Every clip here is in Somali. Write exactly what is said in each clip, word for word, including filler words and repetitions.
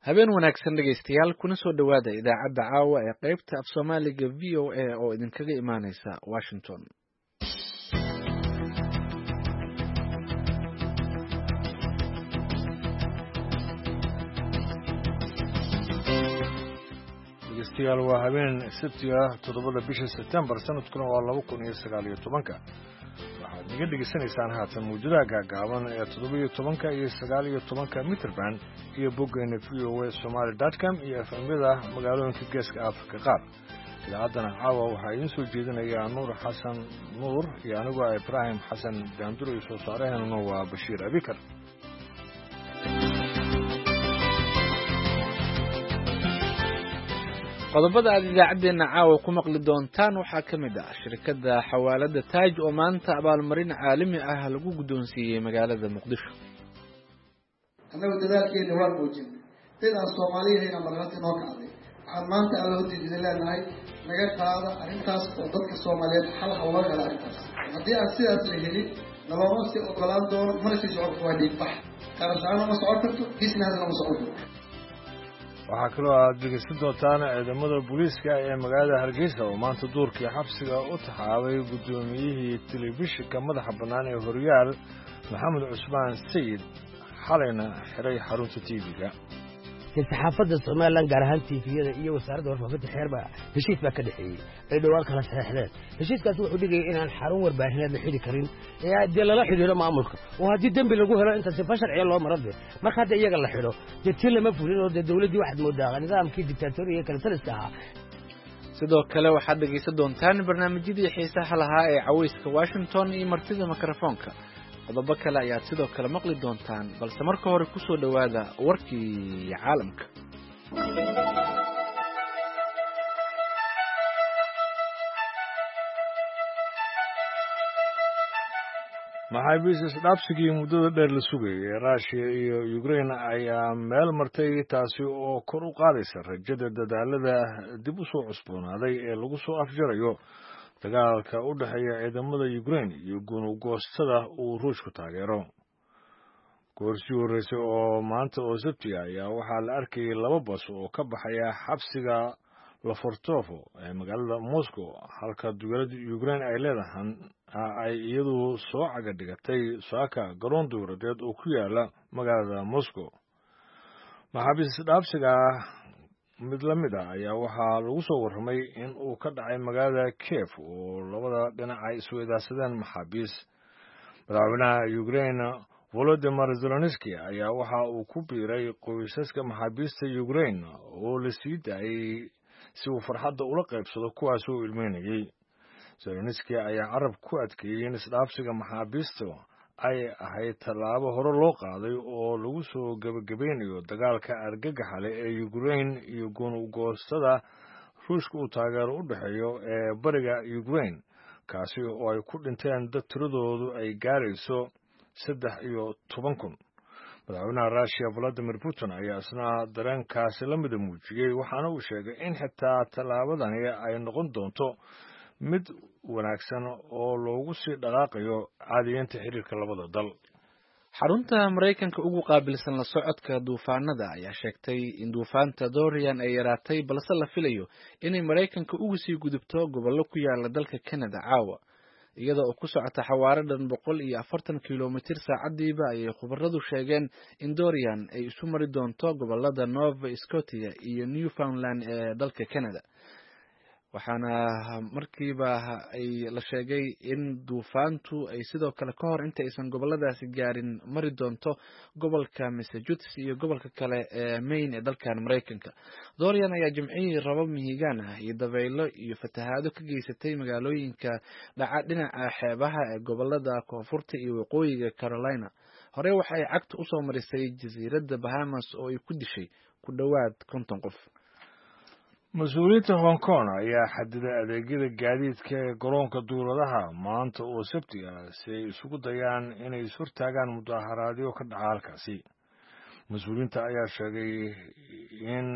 habeen wanaagsan dhegaystayaal kuna soo dhowaada idaacadda caawa ee qaybta af soomaaliga v o a oo idinkaga imaaneysa washington. dhegaystayaal waa habeen sabti ah toddobada bisha sebtembar sanadkuna waa laba kun iyo sagaal iyo tobanka waxaad naga dhegaysanaysaan haatan mawjadaha gaagaaban ee toddoba iyo tobanka iyo sagaal iyo tobanka mitrband iyo boggeena v o a somaali dot com iyo efemyada magaalooyinka geeska afrika qaar. idaacaddana caawa waxaa idiin soo jeedinayaa nuur xasan nuur iyo anigoo ah ibraahim xasan daanduro iyo soo saaraheenuna waa bashiir abikar. qodobada aad idaacaddeenna caawa ku maqli doontaan waxaa ka mid ah shirkadda xawaalada taaj oo maanta abaalmarin caalami ah lagu guddoonsiiyey magaalada muqdisho. annagu dadaalkeena waa muujin dad aan soomaaliyahayna marnati noo kacday waxaan maanta alla hodiidida leenahay naga qaada arrintaas oo dadka soomaaliyeed xal ha loo helo arrintaas. haddii aan sidaas la helin nalooma sii ogolaan doono mana sii socon karto waa dhiigbax qarashaana ma socon karto businessna ma socon karto. waxaa kaloo aad dhegaysan doontaan ciidamada booliiska ee magaalada hargeysa oo maanta duurkii xabsiga u taxaabay guddoomiyihii telefishinka madaxa bannaan ee horyaal maxamed cusmaan sayid xalayna xiray xarunta t v-ga. saxaafadda somalilan gaar ahaan tifiyada iyo wasaaradda warfaafinta xeerba heshiis baa ka dhexeeyey ay dhowaan kala saxeexdeen. heshiiskaas wuxuu dhigayay inaan xarun warbaahineed la xidhi karin dee lala xidhiidho maamulka oo haddii dembi lagu helo inta sifa sharciya loo maro dee marka hadda iyaga la xidho dee ti lama fulin oo dee dawladdii waxaad moodaa nidaamkii dictatoriga kale taliska ahaa. sidoo kale waxaad dhegaysan doontaan barnaamijyadii xiisaha lahaa ee cawayska washington iyo martida mikrofoonka. qodobo kale ayaad sidoo kale maqli doontaan balse marka hore ku soo dhowaada warkii caalamka. maxaabiis isdhaabsigii muddada dheer la sugayay ee ruushiya iyo ukrain ayaa meel martay taasi oo kor u qaadaysa rajada dadaalada dib u soo cusboonaaday ee lagu soo afjarayo dagaalka u dhexeeya ciidamada ukrain iyo gunugoostada uu ruushku taageero. goorsii horreysay oo maanta oo sabti ah ayaa waxaa la arkayay laba bas oo ka baxaya xabsiga lafortofo ee magaalada moscow halka dowladda ukrain ay leedahan ay iyadu soo caga dhigatay saaka garoon dowladeed oo ku yaala magaalada moscow. maxaabiis dhaabsiga mid la mid ah ayaa waxaa lagu soo warramay in uu ka dhacay magaalada kiev oo labada dhinac ay isweydaarsadeen maxaabiis. madaxweynaha ukrain volodymyr zelensky ayaa waxa uu ku biiray qoysaska maxaabiista ukrain oo la sii daayay si uu farxadda ula qaybsado kuwaas oo ilmeynayay. zelensky ayaa carab ku adkeeyey in isdhaafsiga maxaabiista ay ahayd tallaabo hore loo qaaday oo lagu soo gebagabeynayo dagaalka argagaxa leh ee ukrain iyo gunugoostada ruushka uu taageero u dhexeeyo ee bariga ukrain kaasi oo ay ku dhinteen dad tiradoodu ay gaarayso saddex iyo toban kun. madaxweynaha ruushiya valadimir putin ayaa isna dareenkaasi la mida muujiyey waxaana uu sheegay in xitaa tallaabadani ay noqon doonto mid wanaagsan oo loogu sii dhaqaaqayo caadiyeynta xiriirka labada dal. xarunta maraykanka ugu qaabilsan la socodka duufaanada ayaa sheegtay in duufaanta dorian ay yaraatay balse la filayo inay maraykanka uga sii gudubto gobollo ku yaala dalka canada caawa iyada oo ku socota xawaare dhan boqol iyo afartan kilomitir saacadiiba ayay khubaradu sheegeen in dorian ay isu mari doonto gobolada nova scotia iyo newfoundland ee dalka canada. waxaana markiiba ay la sheegay in duufaantu ay sidoo kale ka hor inta aysan goboladaasi gaarin mari doonto gobolka massachusetts iyo gobolka kale ee maine ee dalkan maraykanka. dorian ayaa jimcihii rabab mihigaan ah iyo dabaylo iyo fatahaado ka geysatay magaalooyinka dhaca dhinaca xeebaha ee gobolada koonfurta iyo waqooyiga carolina. hore waxa ay cagta usoo marisay jasiiradda bahamas oo ay ku dishay ku dhowaad konton qof. mas-uuliyiinta hong kong ayaa xadiday adeegyada gaadiidka ee garoonka duuladaha maanta oo sabti ah si ay isugu dayaan inay ishortaagaan mudaharaadyo ka dhaca halkaasi. mas-uuliyiinta ayaa sheegay in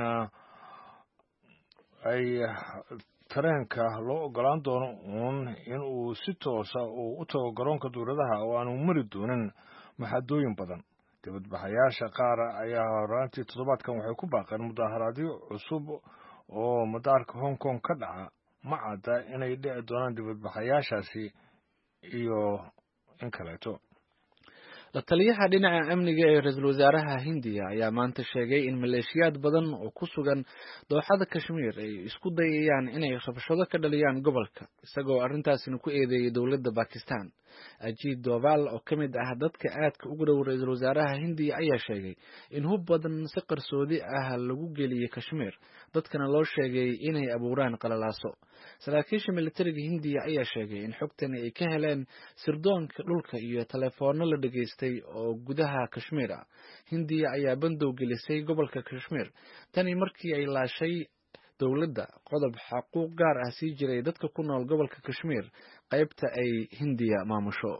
ay tareenka loo ogolaan doono uun in uu si toosa uu u tago garoonka duuladaha oo aanu mari doonin maxadooyin badan. dibadbaxayaasha qaar ayaa horaantii toddobaadkan waxay ku baaqeen mudaharaadyo cusub oo madaarka Hong Kong ka dhaca ma cadda inay dhici doonaan dibadbaxayaashaasi iyo in kaleeto. la taliyaha dhinaca amniga ee ra'iisul wasaaraha Hindiya ayaa maanta sheegay in maleeshiyaad badan oo ku sugan dooxada Kashmir ay isku dayayaan inay rabshado ka dhaliyaan gobolka isagoo arrintaasina ku eedeeyay dowladda Pakistan. Ajit Doval oo kamid ah dadka aadka ugu dhow ra'iisul wasaaraha Hindiya ayaa sheegay in hub badan si qarsoodi ah lagu geliyay Kashmir dadkana loo sheegay inay abuuraan qalalaaso. saraakiisha militariga Hindiya ayaa sheegay in xogtani ay ka heleen sirdoonka dhulka iyo telefoonno la dhageystay oo gudaha Kashmir ah. Hindiya ayaa bandow gelisay gobolka Kashmir tani markii ay laashay dowladda qodob xuquuq gaar ah sii jiray dadka ku nool gobolka Kashmir qaybta ay Hindiya maamusho.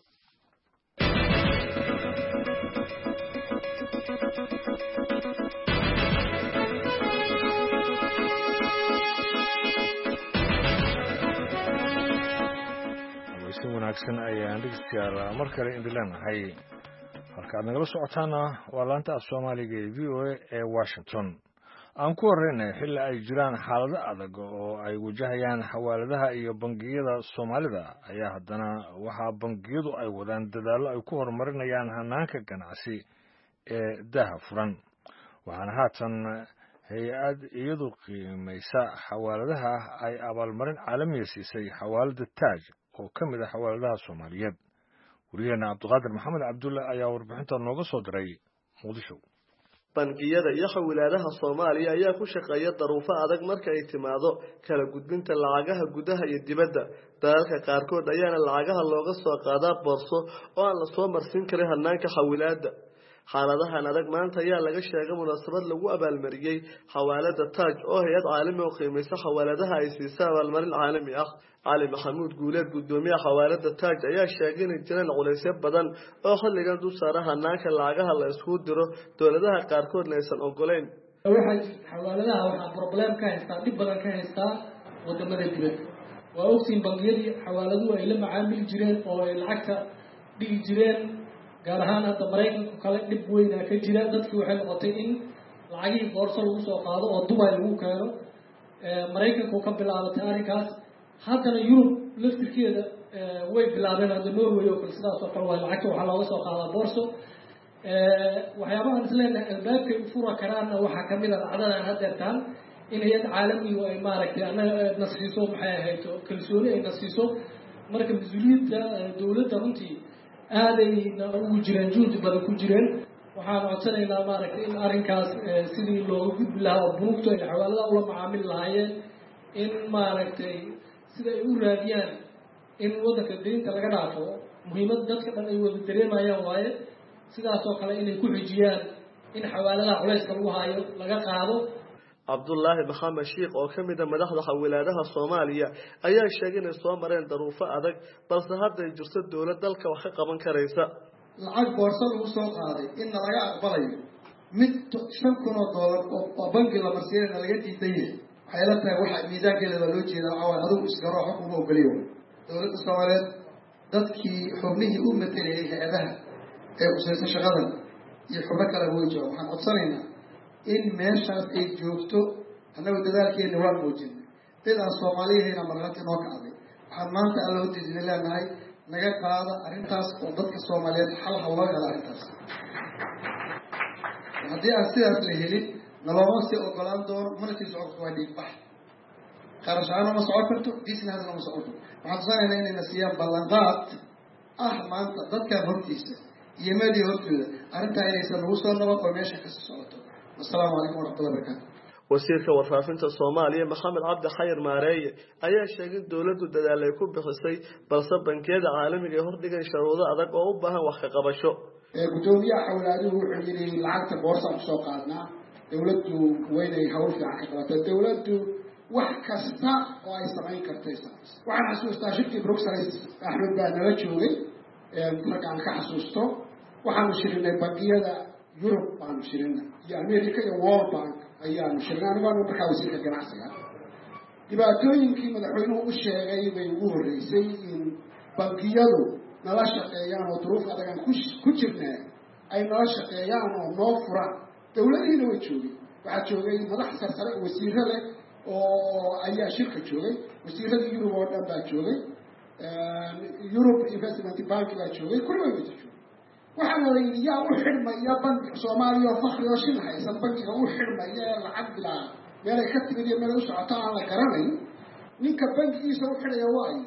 wanaagsan ayaan dhegeystayaal mar kale idin leenahay halkaad nagala socotaana waa laanta Soomaaliga ee V O A ee Washington. aan ku horeynay xilli ay jiraan xaalado adag oo ay wajahayaan xawaaladaha iyo bangiyada Soomaalida ayaa haddana waxaa bangiyadu ay wadaan dadaallo ay ku horumarinayaan hanaanka ganacsi ee daahfuran waxaana haatan hay-ad iyadu qiimaysa xawaaladaha ay abaalmarin caalami siisay xawaalada Taaj oo ka mid ah xawaaladaha Soomaaliyeed. wariyaheena Cabdiqaadir Maxamed Cabdulle ayaa warbixinta nooga soo diray Muqdisho. bangiyada iyo xawaaladaha Soomaaliya ayaa ku shaqeeya daruufo adag marka ay timaado kala gudbinta lacagaha gudaha iyo dibadda. dalalka qaarkood ayaana lacagaha looga soo qaadaa boorso oo aan la soo marsin karin hanaanka xawaalada. xaaladahan adag maanta ayaa laga sheegay munaasabad lagu abaalmariyay xawaalada Taaj oo hay'ad caalami oo qiimaysa xawaaladaha ay siisay abaalmarin caalami ah. Ali Maxamuud Guuleed gudoomiyaha xawaalada Taaj ayaa sheegay in jiraan culeysyo badan oo xilligan dul saaran hanaanka lacagaha la isku diro dowladaha qaarkoodna aysan ogoleyn. waxaa jirta xawaaladaha waxaa problem ka haysta dib badan ka haysta wadamada dibadda. waa ogtiin bangiyadii xawaaladuhu ay la macaamili jireen oo ay lacagta dhigi jireen gaar ahaan hadda Mareykanku kale dhib weyn ka jira. dadkii waxay noqotay in lacagii boorso lagu soo qaado oo Dubai lagu keeno. Mareykanku ka bilaabatay arrinkaas haddana Yurub laftirkeeda way bilaabeen hadda Norway oo kale sidaas oo kale waa lacagta waxaa looga soo qaadaa boorso. waxyaabahan isleenahay albaabkay u fura karaanna waxaa ka mid ah dhacdadan haddeertaan in hay'ad caalami oo ay maaragtay annaga nasiiso maxay ahayd kalsooni ay nasiiso. marka mas-uuliyadda dowladda runtii aadayna ugu jireen juhdi badan ku jireen. waxaan codsanaynaa maaragtay in arrinkaas sidii looga gudbi lahaa oo bunuugta ay xawaaladaha ula macaamili lahaayeen in maaragtay sida ay u raadiyaan in waddanka deynta laga dhaafo muhiimad dadka dhan ay wada dareemayaan waaye. sidaas oo kale inay ku xijiyaan in xawaaladaha culayska lagu haayo laga qaado. Cabdullaahi Maxamed Sheekh oo ka mid ah madaxda xawaaladaha Soomaaliya ayaa sheegay inay soo mareen daruufo adag balse hadda ay jirto dowlad dalka wax ka qaban karaysa. lacag boorso lagu soo qaaday in laga aqbalayo mid shan kun oo doolar oo bangi la marsiinayna laga diidan yahay waxay la tahay waxa miidaankeeda loo jeedaa cawaan adigu isgaro xog uma ogoliyo. dowladda Soomaaliyeed dadkii xubnihii u matalayay hay'adaha ee kusaysa shaqadan iyo xubno kale way joogaan. waxaan codsanaynaa in meeshaas ay joogto annagu dadaalkeena waa muujinay dad aan Soomaaliyahayna marnati noo kacday. waxaan maanta alla u diiday leenahay naga qaada arrintaas oo dadka Soomaaliyeed xal ha loo helo arrintaas. haddii aan sidaas la helin nalooma sii ogolaan doono mana sii socon karto waa dhiigbax. qarashaana ma socon karto businessna ma socon karto. waxaan tusaanaynaa inayna siiyaan ballanqaad ah maanta dadkan hortiisa iyo meedii hortooda arrintaa inaysan nagu soo nabad oo meesha kasii socoto. assalaamu calaykum waraxmatullahi wabarakaatu. wasiirka warfaafinta Soomaaliya Maxamed Cabdi Xayir Maareeye ayaa sheegay dowladdu dadaal ay ku bixisay balse bankiyada caalamiga ay hordhigeen shuruudo adag oo u baahan wax ka qabasho. gudoomiyaha xawaaladaha wuxuu yiri lacagta boorsa ku soo qaadnaa dowladdu weynay hawl fiican ka qabatay. dowladdu wax kasta oo ay samayn kartay waxaan xasuustaa shirkii Bruxelles Axmed baa nala joogay markaan ka xasuusto waxaanu shirinay bangiyada Yurub baanu shirinay iyo America iyo World Bank ayaanu shirinay anigu markaa wasiirka ganacsiga. dhibaatooyinkii madaxweynuhu u sheegay bay ugu horreysay in bangiyadu nala shaqeeyaan oo duruuf adag ku jirnaa ay noo shaqeeyaan oo noo furaan dawladihiina way joogeen waxaa joogay madax sarsare wasiiro leh oo ayaa shirka joogay wasiirada yurub oo dhan baa joogay Europe Investment Bank baa joogay kulli way wada joogay waxaana la yidhi yaa u xidhmaya bankiga Soomaaliya oo fakhri oo shin haysan bankiga u xidhmaya lacag bilaa meel ay ka timid iyo meel u socoto aan la garanayn ninka bankigiisa u xidhaya waayo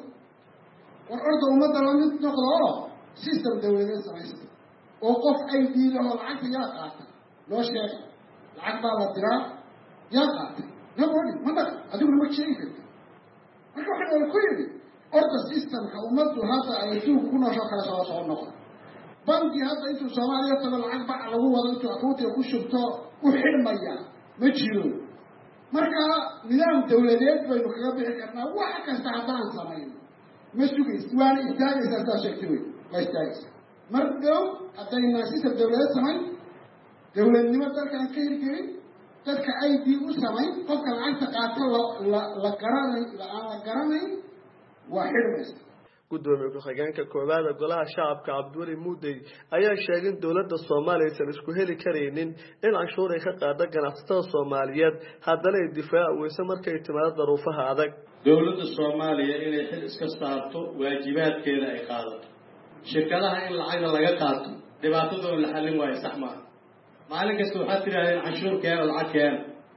war orda ummadda la mid noqdo oo system dawladeed samaysta oo qof ay diido oo lacagta yaa qaata loo sheega lacag baa la diraa yaa qaata nabadi mada adiguna ma sheegi karti marka waxaa ku yidhi orda systemka ummaddu hadda ay suuq ku noosho kala soo soo noqdo banki hadda intuu Soomaaliya tago lacag bac lagu wado intuu akoontiga ku shubto u xidhmaya ma jiro marka nidaam dawladeed baynu kaga bixi karnaa wax kasta haddaan samayno ma sugaysa waana istaagaysa saa sheegtay wey waa istaagaysa mar dhow haddayna system dawladeed samayn dawladnimo dalkan ka hirgelin dadka I D u samayn qofka lacagta qaato la la garanay aan la garanayn waa xidhmaysa gudoomiye ku-xigeenka koowaad ee golaha shacabka Cabdiweli Muudey ayaa sheegay in dawladda Soomaaliya aysan isku heli kareynin in canshuur ay ka qaado ganacsatada Soomaaliyeed haddana ay difaac weyso markay timaado daruufaha adag dawladda Soomaaliya inay xil iska saarto waajibaadkeeda ay qaadato shirkadaha in lacag laga qaato dhibaatadooda la xalin waayo sax ma maalin kasta waxaad tirahdeen canshuur keena lacag keena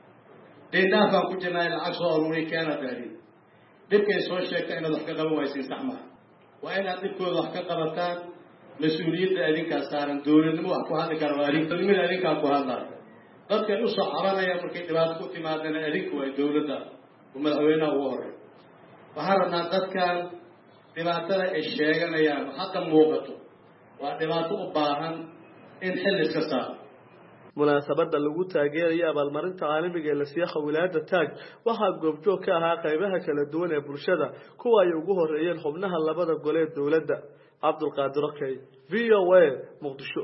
deedaafaan ku jirnaa lacag soo aruuray keena daadin dhibkay soo sheegtay inaad wax ka qaban waysiin sax ma waa inaad dhibkooda wax ka qabataan mas-uuliyadda adinkaa saaran dawladnimo wax ku hadli kara waa adinkanimada adinkaa ku hadlaya dadkan u soo cabanaya markay dhibaato ku timaadana adinku waa dawladda oo madaxweynaha ugu horey waxaan rabnaa dadkan dhibaatada ay sheeganayaan hadda muuqato waa dhibaato u baahan in xil iska saaro munaasabada lagu taageerayo abaalmarinta caalamiga ee la siiyo wilaayada taag waxaa goobjoog ka ahaa qaybaha kala duwan ee bulshada kuwa ay ugu horeeyeen xubnaha labada gole ee dawladda Cabdulqaadir Kay V O A Muqdisho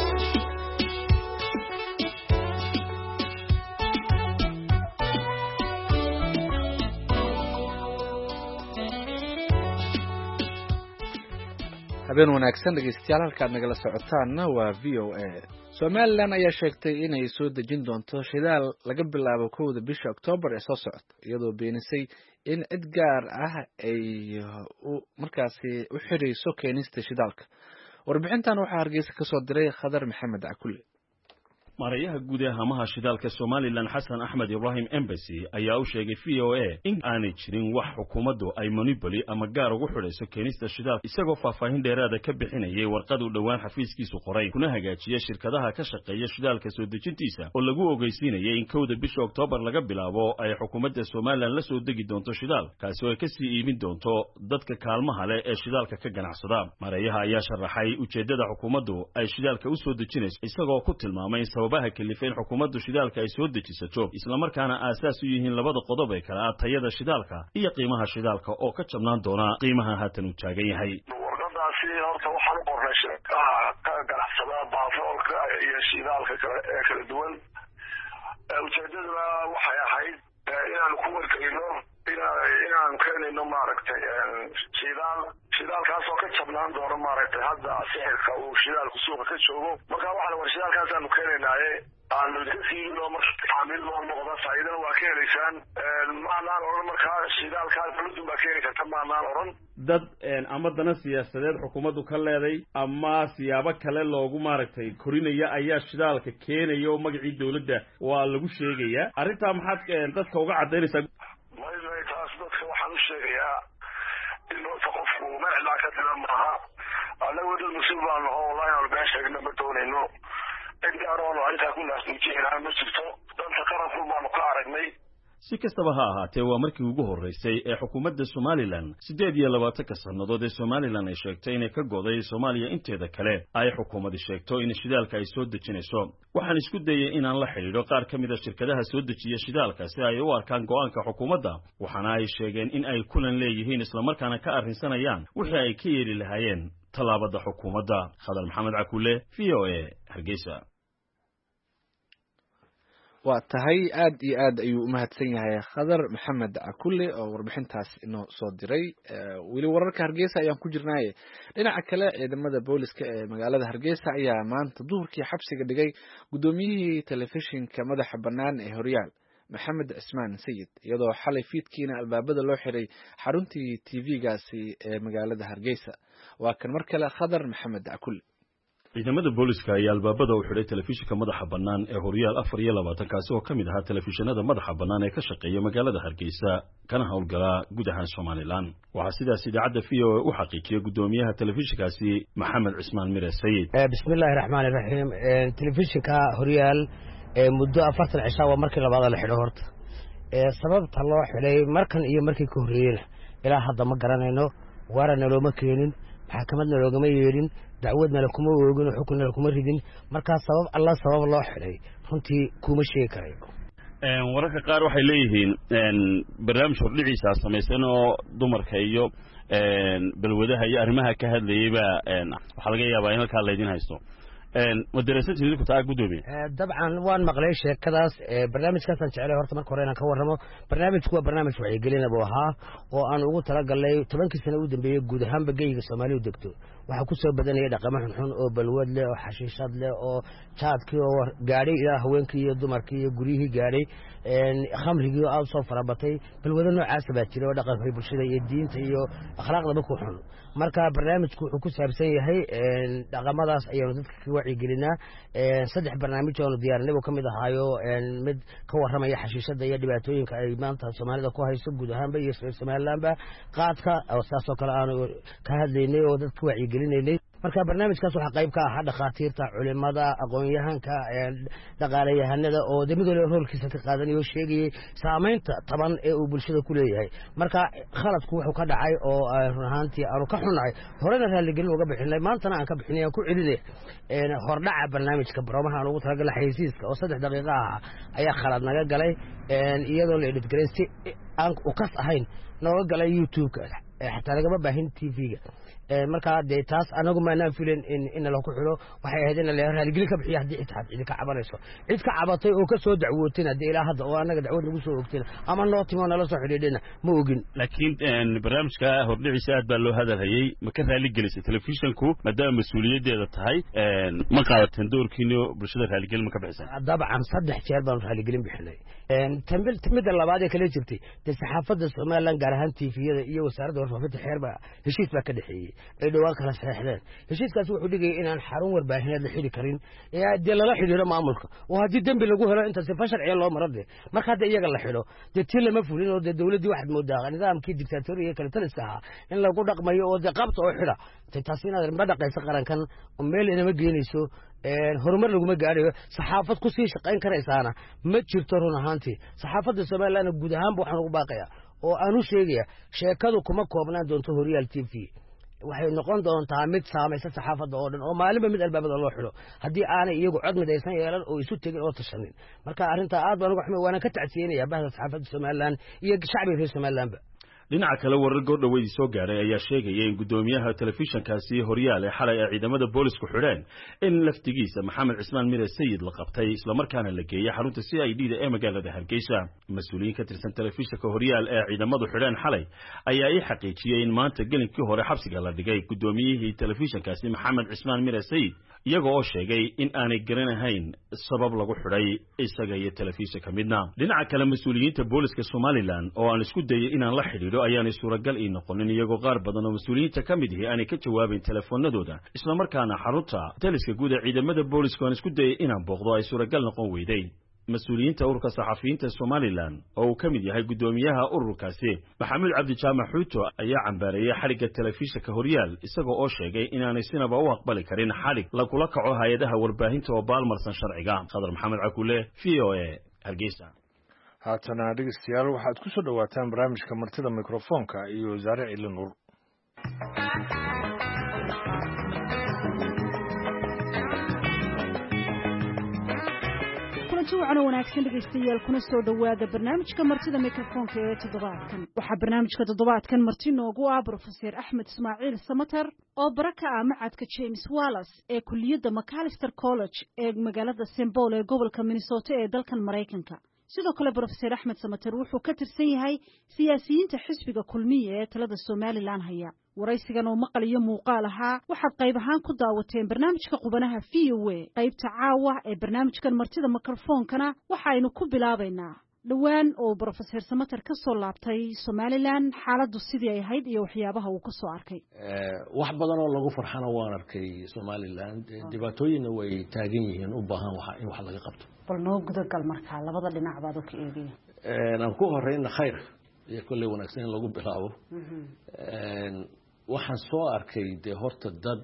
habeen wanaagsan dhegeystayaal halkaad nagala socotaanna waa V O A Somaliland ayaa sheegtay inay soo dejin doonto shidaal laga bilaabo kowda bisha October ee soo socota iyadoo beenisay in cid gaar ah ay markaasi u xireyso keenista shidaalka warbixintan waxaa Hargeysa ka soo diray Khadar Maxamed Akule Marayaha guud ee hamaha shidaalka Somaliland Xasan Axmed Ibrahim Embassy ayaa u sheegay V O A in aanay jirin wax xukuumaddu ay monopoly ama gaar ugu xidhayso keenista shidaalka isagoo faahfaahin dheeraad ah ka bixinayay warqad uu dhawaan xafiiskiisu qoray kuna hagaajiyay shirkadaha ka shaqeeya shidaalka soo dejintiisa oo lagu ogeysiinayay in kowda bisha October laga bilaabo ay xukuumadda Somaliland la soo degi doonto shidaal kaasi oo ay ka sii iibin doonto dadka kaalmaha leh ee shidaalka ka ganacsada Marayaha ayaa sharaxay ujeedada xukuumaddu ay shidaalka u soo dejinayso isagoo ku tilmaamay baha kalifeen xukuumaddu shidaalka ay soo dejisato isla markaana aasaas u yihiin labada qodob ee kala tayada shidaalka iyo qiimaha shidaalka oo ka jabnaan doona qiimaha haatan uu taagan yahay warqadaasi horta waxaan u qornay shirkadaha ka ganacsada baafoolka iyo shidaalka ee kala duwan ujeedaduna waxay ahayd inaan ku wargelino inaan keenayno maaragtay shidaal shidaalkaas oo ka jabnaan doono maaragtay hadda sixirka uu shidaalku suuqa ka joogo marka waxaan war shidaalkaas aanu keenaynaaye aanu idinka siino marka taamiil loo noqda faa'iidana waa ka helaysaan maanaan odhan markaa shidaalkaas dawladdu baa keeni karta maanaan odhan dad ama dana siyaasadeed xukuumaddu ka leeday ama siyaabo kale loogu maaragtay korinaya ayaa shidaalka keenaya oo magacii dawladda waa lagu sheegayaa arrintaa maxaad dadka uga caddaynaysaa maymay taas dadka waxaan u sheegayaa in horta qofku meclaa ka dila maaha annagu dad mas-uul baan naho wallahi aanu been sheegna ma doonayno cid gaar oonu arrintaa ku naasnuujinayna ma jirto danta qaranku baanu ka aragnay si kastaba ha ahaatee waa markii ugu horeysay ee xukuumadda Somaliland sideed iyo labaatanka sannadood ee Somaliland ay sheegtay inay ka go'day Soomaaliya inteeda kale ay xukuumaddu sheegto in shidaalka ay soo dejinayso waxaan isku dayay inaan la xiriiro qaar ka mid ah shirkadaha soo dejiya shidaalka si ay u arkaan go'aanka xukuumadda waxaana ay sheegeen in ay kulan leeyihiin isla markaana ka arrinsanayaan wixii ay ka yeeli lahaayeen talaabada xukuumadda Khadar Maxamed Akule V O A Hargeysa waa tahay aad iyo aad ayuu umahadsan yahay khadar maxamed cakulle oo warbixintaas inoo soo diray weli wararka hargeysa ayaan ku jirnaaye dhinaca kale ciidamada booliska ee magaalada hargeysa ayaa maanta duhurkii xabsiga dhigay guddoomiyihii telefishinka madaxa bannaan ee horyaal maxamed cismaan sayid iyadoo xalay fiidkiina albaabada loo xiray xaruntii t v-gaasi ee magaalada hargeysa waa kan mar kale khadar maxamed cakulle ciidamada booliska ayaa albaabada u xidhay telefishinka madaxa bannaan ee horyaal afar iyo labaatan kaasi oo ka mid ahaa telefishinada madaxa bannaan ee ka shaqeeya magaalada hargeysa kana howlgalaa guud ahaan somalilan waxaa sidaas idaacadda v o a u xaqiijiyey guddoomiyaha telefishinkaasi maxamed cismaan mire sayid bismillahi raxmaani raxiim telefishinka horyaal muddo afartan cishaa waa markii labaada la xidho horta sababta loo xidhay markan iyo markii ka horreeyena ilaa hadda ma garanayno waarana looma keenin maxakamadna loogama yeedhin dacwadna lakuma oogin oo xukunna lakuma ridin markaa sabab alla sabab loo xidhay runtii kuma sheegi karayo wararka qaar waxay leeyihiin barnaamij hordhiciisa samaysan oo dumarka iyo balwadaha iyo arrimaha ka hadlayeyba waxaa laga yaabaa in halkaa laydin haysto madarasatidku taa gudoomiye dabcan waan maqlay sheekadaas barnaamijkaasaan jeclay horta marka hore inaan ka warramo barnaamijku waa barnaamij wacyigelina buu ahaa oo aan ugu talagalnay tobankii sano u dambeeyey guud ahaanba geyga soomaalidu degto waxaa ku soo badanaya dhaqamo xunxun oo balwad leh oo xashiishad leh oo jaadkii oo gaadhay ilaa haweenkii iyo dumarkii iyo guryihii gaadhay khamrigii oo aada usoo farabatay balwado noocaasa baa jira oo dhaqanka bulshada iyo diinta iyo akhlaaqdaba ku xun marka barnaamijku wuxuu ku saabsan yahay dhaqamadaas ayaanu dadka ka wacyigelinaa saddex barnaamij oonu diyaarinay buu ka mid ahaayo mid ka warramaya xashiishada iyo dhibaatooyinka ay maanta soomaalida ku hayso guud ahaanba iyo somalilanba qaadka saasoo kale aanu ka hadlaynay oo dadka wacyigelinaynay marka barnaamijkaas waxaa qayb ka ahaa dhakhaatiirta culimada aqoon-yahanka dhaqaalayahanada oo de mid waliba roolkiisa ka qaadanaya oo sheegayay saamaynta taban ee uu bulshada ku leeyahay marka khaladku wuxuu ka dhacay oo run ahaantii aanu ka xunnahay horena raalligelin uga bixinay maantana aan ka bixinay aan ku celinay hordhaca barnaamijka baroomaha aan ugu talagalay xayeysiiska oo saddex daqiiqa ah ayaa khalad naga galay iyadoo la edhidgaray si aan u kas ahayn nooga galay youtube-ka xataa lagama baahin t v-ga markaa dee taas anagu maanaan filen in laku xidho waxay ahayd in la raaligelin ka bixiyo haddii xitaa cidi ka cabanayso cid ka cabatay oo ka soo dacwootayna dee ilaa hadda oo annaga dacwad nagu soo ogtayna ama noo timo nala soo xidhiidhayna ma ogin laakiin barnaamijka hordhiciisa aad baa loo hadalhayey ma ka raaligelisay telefishinku maadaama mas-uuliyaddeeda tahay ma qaadateen doorkiino bulshada raaligelin ma ka bixisay dabcan saddex jeer baanu raaligelin bixinay midda labaad ee kala jirtay dee saxaafadda somalilan gaar ahaan tifiyada iyo wasaaradda warfaafinta xeer baa heshiis baa ka dhexeeyey ay dhowaan kala saxeexdeen heshiiskaasi wuxuu dhigayay inaan xarun warbaahineed la xidhi karin dee lala xidhiidho maamulka oo haddii dembi lagu helo inta sifa sharciya loo maro dee marka hadda iyaga la xidho dee tii lama fulin oo dee dowladdii waxaad moodaa nidaamkii dictatoriga kale taliska ahaa in lagu dhaqmayo oo dee qabta oo xidha taasi inaad ma dhaqayso qarankan oo meel inama geenayso horumar laguma gaadhayo saxaafad kusii shaqayn karaysaana ma jirto run ahaantii saxaafadda somalilandna guud ahaanba waxaan ugu baaqaya oo aan u sheegaya sheekadu kuma koobnaan doonto horyaal t v waxay noqon doontaa mid saamaysa saxaafadda oo dhan oo maalinba mid albaabada loo xidho haddii aanay iyagu cod midaysan yeelan oo isu tegin oo tashanin marka arrintaa aad baan uga xumay waana ka tacsiyenaya bahda saxaafadda somaliland iyo shacbiga reer somalilandba dhinaca kale warar goordhaweydii soo gaadhay ayaa sheegaya in guddoomiyaha telefishinkaasi horyaal ee xalay ay ciidamada boolisku xidheen in laftigiisa maxamed cismaan mire sayid la qabtay islamarkaana la geeyey xarunta c i d da ee magaalada hargeysa mas-uuliyiin ka tirsan telefishinka horyaal ee ciidamadu xidheen xalay ayaa ii xaqiijiyey in maanta gelinkii hore xabsiga la dhigay guddoomiyihii telefishinkaasi maxamed cismaan mire sayid iyaga oo sheegay in aanay garanahayn sabab lagu xidhay isaga iyo telefishinka midna dhinaca kale mas-uuliyiinta booliska somalilan oo aan isku dayay inaan la xidhiidho ayaanay suuragal ii noqonin iyagoo qaar badan oo mas-uuliyiinta ka mid ihi aanay ka jawaabayn telefoonadooda islamarkaana xarunta taliska guud ee ciidamada booliska aan isku dayay inaan booqdo ay suuragal noqon weyday mas-uuliyiinta ururka saxafiyiinta somalilan oo uu ka mid yahay guddoomiyaha ururkaasi maxamuud cabdijaamac xuuto ayaa cambaareeyey xadhigga telefishinka horyaal isagoo oo sheegay inaanay sinaba u aqbali karin xadhig lagula kaco hay-adaha warbaahinta oo baalmarsan sharciga khadar maxamed cakule v o a hargeysa haatana dhegeystayaal waxaad ku soo dhowaataan barnaamijka martida mikrofoonka iyo wasaare cili nuur kulanti wacan oo wanaagsan dhegaystayaal kuna soo dhowaada barnaamijka martida mikrofoonka ee toddobaadkan waxaa barnaamijka toddobaadkan marti noogu ah brofeser axmed ismaaciil samater oo bara ka ah macadka james wallace ee kuliyadda macalister college ee magaalada saint paul ee gobolka minnesota ee dalkan maraykanka sidoo kale brofeser axmed samater wuxuu ka tirsan yahay siyaasiyiinta xisbiga kulmiye ee talada somalilan haya waraysigan oo maqal iyo muuqaal ahaa waxaad qayb ahaan ku daawateen barnaamijka qubanaha v o a qaybta caawa ee barnaamijkan martida mikrofoonkana waxaynu ku bilaabaynaa dhowaan oo brofeser samater ka soo laabtay somalilan xaaladdu sidii ay ahayd iyo waxyaabaha uu ka soo arkay wax badan oo lagu farxana waan arkay somalilan dhibaatooyinna way taagan yihiin u baahan in wax laga qabto bal noo gudagal markaa labada dhinac baad u ka eegaya aan ku horeyna khayr iyo kolley wanaagsan in lagu bilaabo waxaan soo arkay dee horta dad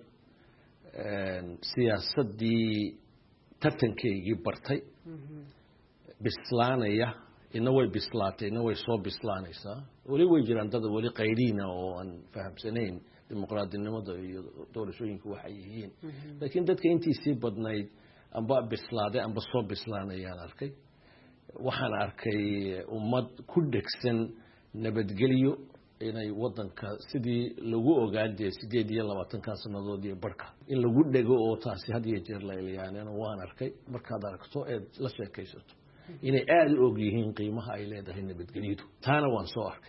siyaasaddii tartankeygii bartay bislaanaya ina way bislaatay ina way soo bislaanaysaa weli way jiraan dad weli qayriina oo aan fahamsanayn dimuqraadinimada iyo doorashooyinka waxay yihiin laakiin dadka intiisii badnayd amba bislaaday amba soo bislaanayaan arkay waxaan arkay ummad ku dhegsan nabadgelyo inay wadanka sidii lagu ogaadee sideed iyo labaatankan sannadood iyo barhka in lagu dhego oo taasi had iyo jeer la ilyaaneen waan arkay markaad aragto eed la sheekaysato inay aada u og yihiin qiimaha ay leedahay nabadgelyadu taana waan soo arkay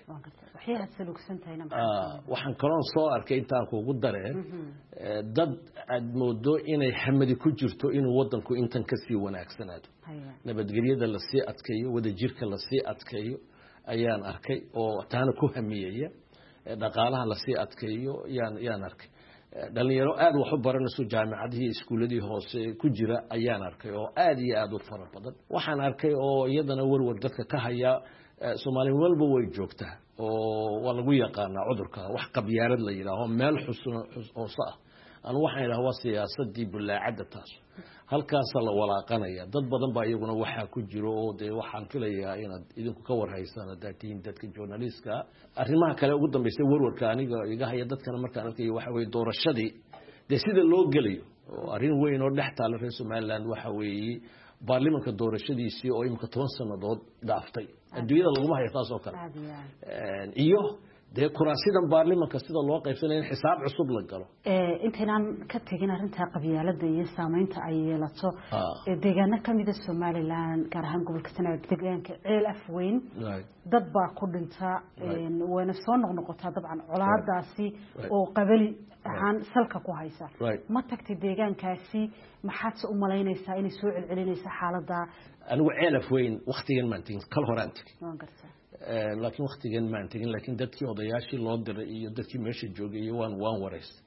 waxaan kaloon soo arkay intaan kuugu dareen dad aad moodo inay xamadi ku jirto inuu wadanku intan kasii wanaagsanaado nabadgelyada lasii adkeeyo wadajirka lasii adkeeyo ayaan arkay oo taana ku hamiyaya dhaqaalaha lasii adkeeyo yaan yaan arkay dhalinyaro aada wax u baranayso jaamicadihii iskuuladii hoose ku jira ayaan arkay oo aada iyo aada u fara badan waxaan arkay oo iyadana warwar dadka ka haya soomaali walba way joogtaa oo waa lagu yaqaanaa cudurka wax qabyaalad la yidhaaho meel xusn hoose ah anu waxaan idhaha waa siyaasadii bulaacadda taas halkaasa la walaaqanaya dad badan baa iyaguna waxaa ku jiro oo dee waxaan filayaa inaad idinku ka warhaysaan haddaad tihiin dadka journalistka arrimaha kale ugu dambeysay warwarka aniga iga haya dadkana markaan arkayo waxa weye doorashadii dee sida loo gelayo oo arrin weyn oo dhex taala reer somaliland waxa weeye baarlimanka doorashadiisii oo imika toban sannadood dhaaftay adduunyada laguma hayo taas oo kale iyo dee kuraasidan baarlimanka sida loo qaybsanaya in xisaab cusub la galo intaynaan ka tegin arrintaa qabyaalada iyo saameynta ay yeelato deegaano kamida somalilan gaar ahaan gobolka sanaag deegaanka ceel afweyn dad baa ku dhinta wayna soo noqnoqotaa dabcan colaadaasi oo qabali ahaan salka ku haysa ma tagtay deegaankaasi maxaad u malaynaysaa inay soo celcelinaysa xaaladda anigu ceel afweyn waqtigan maan tegin kal horaan tegin laakiin waqtigan maan tegin laakiin dadkii odayaashii loo diray iyo dadkii meesha joogay iyo waan waan waraystay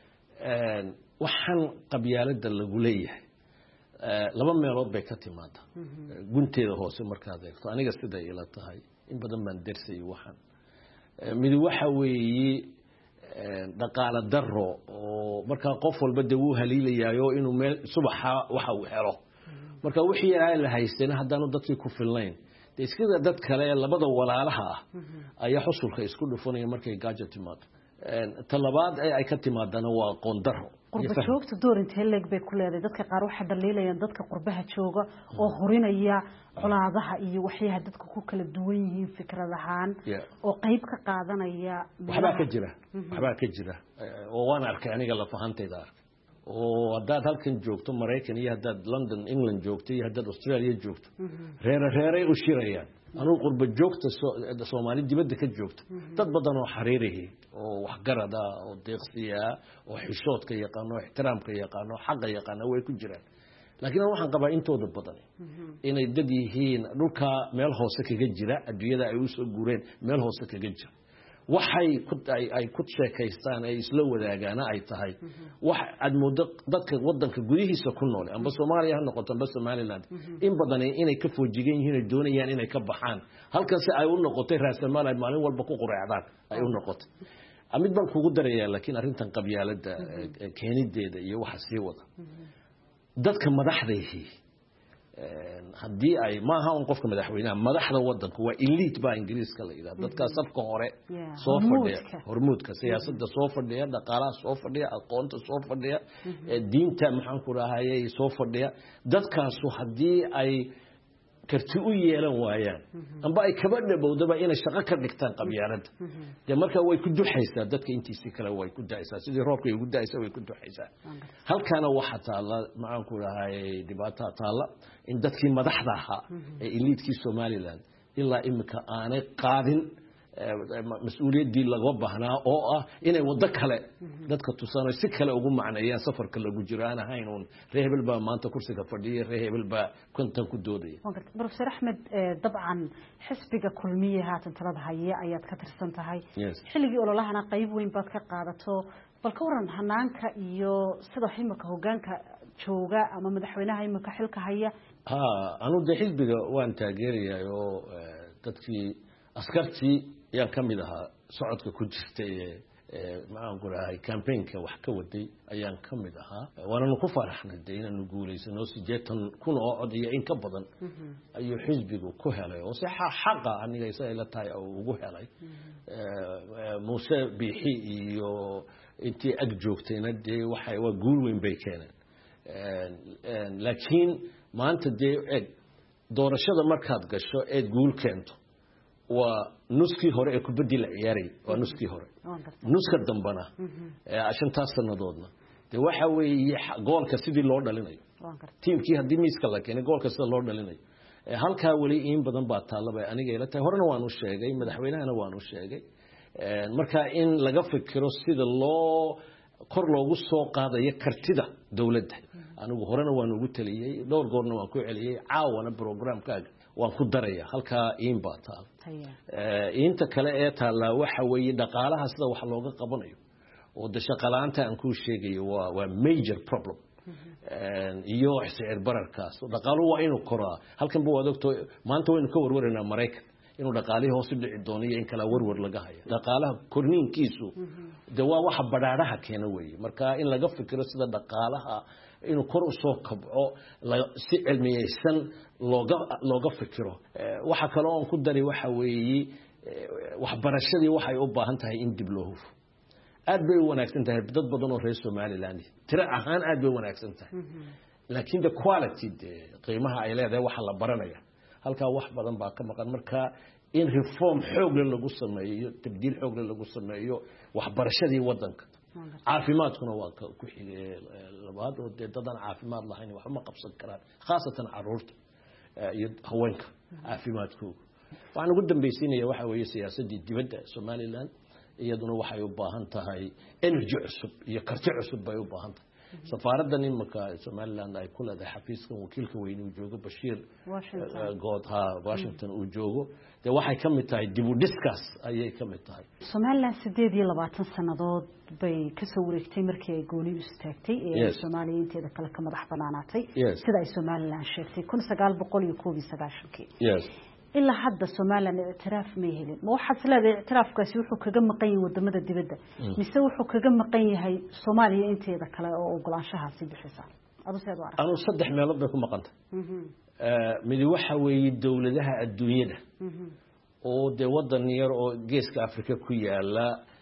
waxaan qabyaalada lagu leeyahay laba meelood bay ka timaada gunteeda hoose markaad eegto aniga siday ila tahay in badan baan dersayay waxaan mid waxa weeye dhaqaale daro oo markaa qof walba dee wuu haliilayaayo inuu meel subaxa waxa uu helo marka wixii yaraa la haystayna haddaanu dadkii ku filnayn iskada dad kale labada walaalaha ah ayaa xusulka isku dhufanaya markay gaajo timaado talabaad ay ka timaadana waa qoondaro qurba joogta door intee leeg bay ku leedahay dadka qaar waxa dhaliilayaan dadka qurbaha jooga oo horinaya colaadaha iyo waxyaha dadka ku kala duwan yihiin fikradahaan oo qayb ka qaadanaya waxba ka jira waxba ka jira oo waan arkay aniga la fahantayda oo haddaad halkan joogto maraykan iyo haddaad london england joogto iyo haddaad australia joogto reere reeray u shirayaan anugu qurba joogta soomaali dibadda ka joogto dad badan oo xariirihii oo waxgarada oo deeqsiya oo xishoodka yaqaano oo ixtiraamka yaqaano oo xaqa yaqaano way ku jiraan laakiin waxaan qabaa intooda badan inay dad yihiin dhulka meel hoose kaga jira adduunyada ay u soo guureen meel hoose kaga jira waxay ay ku sheekaystaan ay isla wadaagaan ay tahay wax aad muddo dadka wadanka gudihiisa ku nool amba Soomaaliya ha noqoto amba Somaliland in badan inay ka foojigan yihiin doonayaan inay ka baxaan halkaas ay u noqotay raasamaal ay maalin walba ku quraacdaan ay u noqotay amid baan kugu dareeyaa laakiin arrintan qabyaalada keenideeda iyo waxa sii wada dadka madaxdeehi haddii ay maaha un qofka madaxweynaha madaxda wadanku waa elite baa ingiriiska la yidhaha dadka safka hore soo fadhiya hormuudka siyaasadda soo fadhiya dhaqaalaha soo fadhiya aqoonta soo fadhiya diinta maxaan ku rahayay soo fadhiya dadkaasu haddii ay karti u yeelan waayaan amba ay kaba dhabowdaba inay shaqo ka dhigtaan qabyaaladda dee markaa way ku duxaysaa dadka intiisii kale way ku da'aysaa sidii roobka ay ugu da'aysaa way ku duxaysaa halkaana waxaa taalla maxaan ku dhahay dhibaataa taalla in dadkii madaxda ahaa ee iliidkii somaliland ilaa imika aanay qaadin mas-uuliyaddii laga baahnaa oo ah inay waddo kale dadka tusano si kale ugu macneeyaan safarka lagu jiro aan ahayn uun ree hebel baa maanta kursiga fadhiya ree hebel baa kontan ku doodaya professor axmed dabcan xisbiga kulmiye haatan talada haye ayaad ka tirsan tahay xilligii ololahana qayb weyn baad ka qaadato bal ka waran hanaanka iyo sida imika hogaanka jooga ama madaxweynaha imika xilka haya ha anu de xisbiga waan taageerayaa oo dadkii askartii yaan ka mid ahaa socodka ku jirtay ee maxaan ku dhahay campaignka wax ka waday ayaan ka mid ahaa waananu ku faraxnay de inaanu guulaysano sideetan kun oo cod iyo in ka badan ayuu xisbigu ku helay oo si xaqa aniga isaga la tahay oo ugu helay muuse biixi iyo intii ag joogtayna dee waxay waa guul weyn bay keeneen laakiin maanta dee eg doorashada markaad gasho eed guul keento waa nuskii hore ee kubadii la ciyaaray waa nuskii hore nuska dambana shantaas sanadoodna dee waxa weeye goolka sidii loo dhalinayo tiimkii haddii miiska la keenay goolka sida loo dhalinayo halkaa weli in badan baa taallaba aniga ila tahay horena waan u sheegay madaxweynahana waan u sheegay marka in laga fikiro sida loo kor loogu soo qaadayo kartida dawladda anigu horena waan ugu taliyay dhowr goorna waan ku celiyay caawana programkaaga waan ku daraya halkaa in baa taal inta kale ee taala waxa weeye dhaqaalaha sida wax looga qabanayo oo de shaqalaanta aan ku sheegayo waa waa major problem iyo sicir bararkaas dhaqaaluhu waa inuu koraa halkan buu adagto maanta waynu ka warwareynaa Mareykan inuu dhaqaalihii hoos u dhici doono in kala warwar laga hayo dhaqaalaha korniinkiisu de waa waxa badhaadhaha keena weeye marka in laga fikiro sida dhaqaalaha inuu kor u soo kabco si cilmiyeysan looga looga fikiro waxa kale oo ku dari waxa weeye waxbarashadii waxay u baahan tahay in dib loo hufo aad bay wanaagsan tahay dad badan oo reer Somaliland tira ahaan aad bay wanaagsan tahay laakiin the quality de qiimaha ay leedahay waxa la baranaya halka wax badan baa ka maqan marka in reform xoog leh lagu sameeyo tabdiil xoog leh lagu sameeyo waxbarashadii wadanka caafimaadkuna waa ku xigay labaad oo dadan caafimaad lahayn wax ma qabsan karaan khaasatan caruurta iyo haweenka caafimaadkooda waxaan ugu dambaysiinaya waxa weeye siyaasadii dibadda Somaliland iyaduna waxay u baahan tahay energy cusub iyo karti cusub bay u baahan tahay safaaraddan imika Somaliland ay ku leedahay xafiiskan wakiilka weyn uu joogo Bashiir good ha Washington uu joogo de waxay ka mid tahay dib u dhiskaas ayay ka mid tahay Somaliland sideed iyo labaatan sanadood bay ka soo wareegtay markii ay gooni u istaagtay ee Soomaaliya inteeda kala ka madax banaanaatay sida ay Somaliland sheegtay kun sagaal boqol iyo koob iyo sagaashan yes ilaa hadda Somaliland i'tiraaf ma helin ma waxa leedahay i'tiraafkaasi wuxuu kaga maqan yahay wadamada dibadda mise wuxuu kaga maqan yahay Soomaaliya inteeda kale oo ogolaanshahaasi bixisa adu seed waa anu saddex meelood bay ku maqantay ee mid waxa weeye dawladaha adduunyada oo de wadan yar oo geeska Afrika ku yaala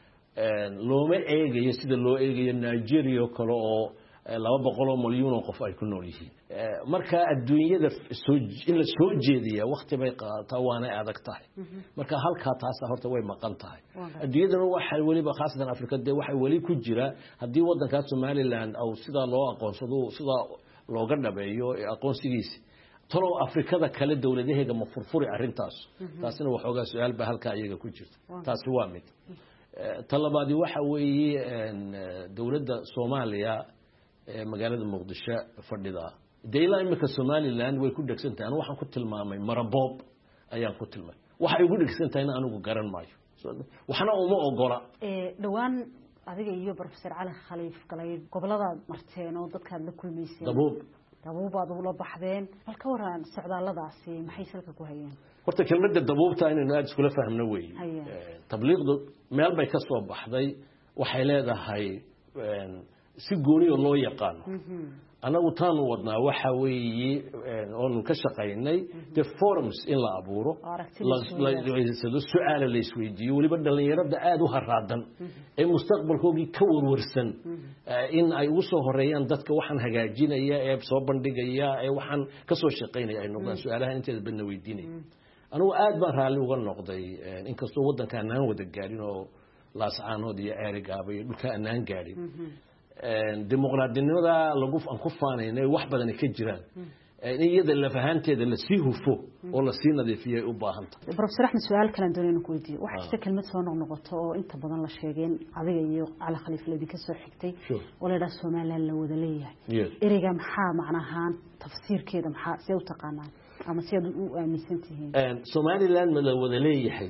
looma eegayo sida loo eegayo Nigeria kale oo laba boqol oo milyan oo qof ay ku nool yihiin marka adduunyada soo in la soo jeediya waqti bay qaataa waana adag tahay marka halka taas horta way maqan tahay adduunyada waxa waliba khaasatan Afrika de waxa wali ku jira hadii wadanka Somaliland aw sida loo aqoonsado sida looga dhabeeyo aqoonsigiisa tolo Afrikada kale dawladaheega ma furfuri arintaas taasina waxooga su'aal ba halka ayaga ku jirta taasi waa mid talabaadi waxa weeye dawladda Soomaaliya magaalada Muqdisho fadhida deelaan imika Somaliland way ku dhagsantahay anu waxaan ku tilmaamay maraboob ayaan ku tilmaamay waxa ay ugu dhagsantahay anigu garan maayo waxana uma ogola ee dhawaan adiga iyo professor Cali Khaliif galay gobolada marteen oo dadka la kulmaysay dabuub dabuub aad u la baxdeen bal ka waran socdaalladaasi maxay salka ku hayeen horta kelmadda dabuubta inaynu aad isku la fahamno weey tabliiqdu meel bay ka soo baxday waxay leedahay si gooni oo loo yaqaan anagu taan wadnaa waxa weeye oo ka shaqeynay the forums in la abuuro la su'aalo la isweydiiyo waliba dhalinyarada aad u haraadan ee mustaqbalkoodii ka warwarsan in ay ugu soo horeeyaan dadka waxaan hagaajinaya ee soo bandhigaya ee waxaan ka soo shaqeynaya ay noqdaan su'aalaha inteeda badna weydiinay anigu aad baan raali uga noqday inkastoo wadanka aan wada gaarin oo laascaanood iyo eerigaaba iyo dhulka aan gaarin dimuqraadinimada lagu aan ku faanaynay wax badan ka jiraan in iyada la fahanteeda la sii hufo oo la sii nadiifiyay u baahan tahay professor Ahmed su'aal kale doonayna ku weydiiyo waxa jirta kelmad soo noqnoqoto oo inta badan la sheegeen adiga iyo Cali Khalifa leedii ka soo xigtay oo la dhaaf Soomaaliland la wada leeyahay ereyga maxaa macnahaan tafsiirkeeda maxaa si u taqaanaan ama si aad u aaminsantihiin Soomaaliland ma la wada leeyahay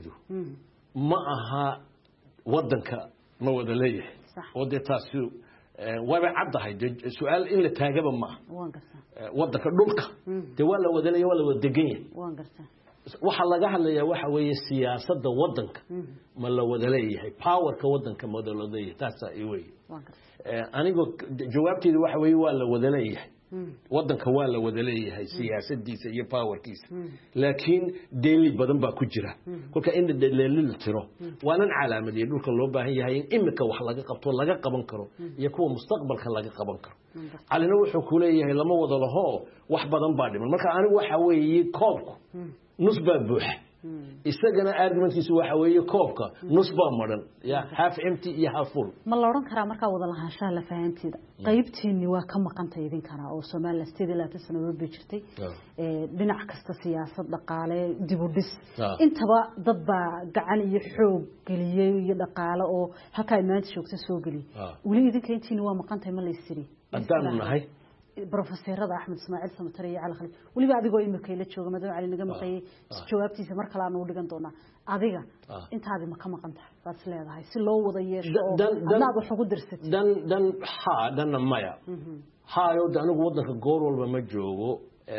ma aha wadanka ma wada leeyahay oo taasi waba caddahay su'aal in la taagaba ma waan gartaa wadanka dhulka de waa la wada leeyahay waa la wada degan yahay waan gartaa waxa laga hadlayaa waxa weeye siyaasadda wadanka ma la wada leeyahay powerka wadanka ma wada leeyahay taas ay weey waan gartaa anigu jawaabteedu waxa weeye waa la wada leeyahay wadanka waa la wada leeyahay siyaasadiisa iyo powerkiisa laakiin deeli badan baa ku jira kolka in deelil tiro waanan calaamadiyo dhulka loo baahan yahay in imika wax laga qabto laga qaban karo iyo kuwa mustaqbalka laga qaban karo calina wuxuu ku leeyahay lama wada laho wax badan baa dhiman marka anigu waxa weeye koobku nus baa buuxa isagana argumentkiisu waxa weeye koobka nus baa maran ya half empty iyo half full ma la oran karaa marka wada lahaanshaha la fahanteeda qaybtiini waa ka maqantay idin kana oo Soomaaliland sidii laata sanadood bay jirtay ee dhinac kasta siyaasad dhaqaale dib u dhis intaba dad baa gacan iyo xoog galiyay iyo dhaqaale oo halka imaanta joogta soo galiyay wali idinka intiina waa maqantay ma la isiri adaan nahay بروفيسور أحمد إسماعيل سمتري على خلي ولي بعد يقول إمك إلى شو مدام على نجم قي جوابتي سمر كلام نقول لكن تونا أذيك أنت هذه مكان مكان تحت بس لا هاي سلو وضيع شو أنا بحق درست دن دن ها دن مايا ها يود أنا قوضنا كجور ولا مجوجو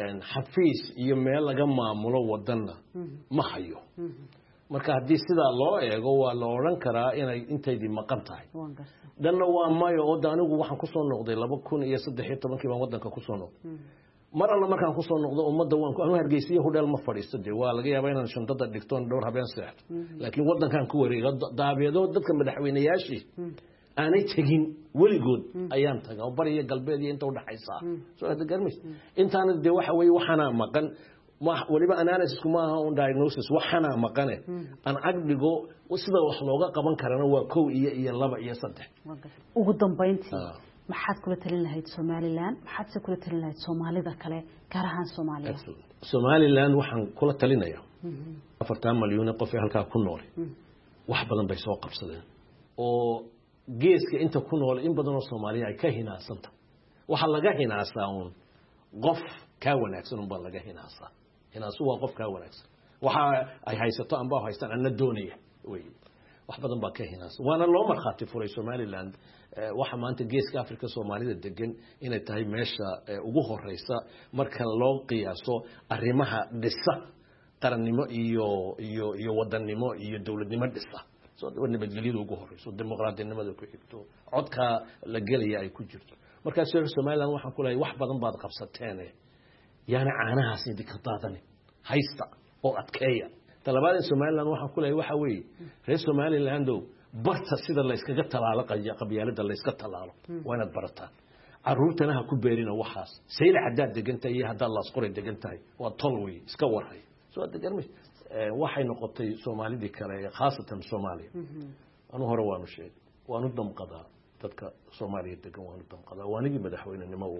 حفيز يميل لجمع ملو ودنا ما حيو marka hadii sida loo eego waa la oran karaa inay inteedii maqan tahay danna waa mayo oo anigu waxaan ku soo noqday laba kun iyo saddex iyo toban baan wadanka ku soo noqday mar alla markaan ku soo noqdo ummadda waan ku hargeysiyo hudheel ma fadhiisto de waa laga yaabaa inaan shandada dhigtoon dhowr habeen seexdo laakiin wadankan ku wareego daabeedo dadka madaxweynayaashii aanay tagin weligood ayaan tagaa oo bariya galbeed iyo inta u dhaxaysa soo hada garmis intaana de waxa weeye waxana maqan ما وليبا analysis kuma aha on diagnosis waxana maqane aan agdigo sida wax looga qaban karana waa kow iyo iyo laba iyo saddex ugu dambeyntii maxaad kula talin lahayd Somaliland maxaad se kula talin lahayd Soomaalida kale gaar ahaan Soomaaliya Somaliland waxaan kula talinayaa afartan milyan qof ee halka ku nool wax badan bay soo qabsadeen oo geeska inta ku nool in badan oo Soomaaliya ay ka hinaasanta waxa laga hinaasaa un qof ka wanaagsan un baa laga hinaasaa hinaasu waa qof ka wanaagsan waxa ay haysato amba haystaan anna doonaya way wax badan baa ka hinaasa waana loo marxaati furay Somaliland waxa maanta geeska Afrika Soomaalida degan inay tahay meesha ugu horeysa marka loo qiyaaso arrimaha dhisa qarannimo iyo iyo iyo wadannimo iyo dawladnimo dhisa soo nabadgelyada ugu horeyso dimuqraadinimada ku xigto codka la galaya ay ku jirto marka Somaliland waxaan ku leeyahay wax badan baad qabsateen yaana caanahaas idinka daadani haysta oo adkeeya talabaad Somaliland waxaan ku leeyahay waxa weeye reer Somaliland barta sida la iskaga talaalo qabyaalada la iska talaalo waa inaad barataan caruurtana ha ku beerina waxaas sayla hadaad degantay iyo hadaad la asqoray degantay waa tolway iska waray soo degarmay waxay noqotay Soomaalidii kale khaasatan Soomaaliya anu hore waanu sheegay waanu damqadaa dadka Soomaaliya degan waanu damqadaa waanigi madaxweynenimo u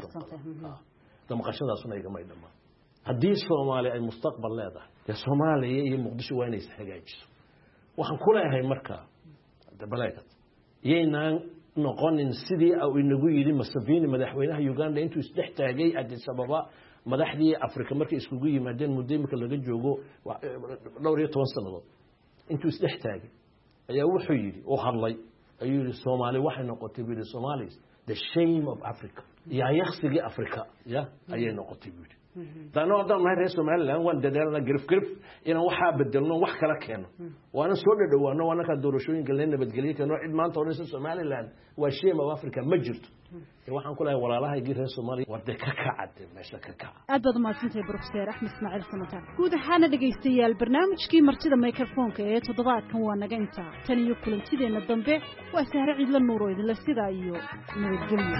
wada damqashadaasuna iga may dhamaan haddii Soomaaliya ay mustaqbal leedahay ya Soomaaliya iyo Muqdisho waa inay hagaajiso waxaan ku leeyahay marka dabaleekad yeynaan noqonin sidii ay inagu yiri Museveni madaxweynaha Uganda intuu isdhex taagay Addis Ababa madaxdii Afrika markay iskugu yimaadeen muddo laga joogo dhowr iyo toban sanadood intuu isdhex taagay ayaa wuxuu yiri oo hadlay ayuu yiri Soomaaliya waxay noqotay bidi Somalis the shame of Africa يا يخسر أفريقيا يا أيه نقطة بيجي لأنه هذا ما هي Somaliland وان دلنا جرف جرف إنه واحد بدلنا واحد كلا كانوا وأنا سود ده وأنا وأنا كدور شوين قلنا بتقولي كانوا عد ما أنت وناس Somaliland وشيء ما أفريقيا مجرد waxaan ku leeyahay walaalahaygii reer Soomaaliya wada ka kacad meesha ka kaca aad baad mahadsantahay Professor Axmed Ismaaciil Samatar guud ahaan dhageystayaal barnaamijkii martida microphone-ka ee toddobaadkan waa naga intaa tan iyo kulantideena dambe waa Sahre Ciidla Nuuro idinla sidaa iyo nabadgelyo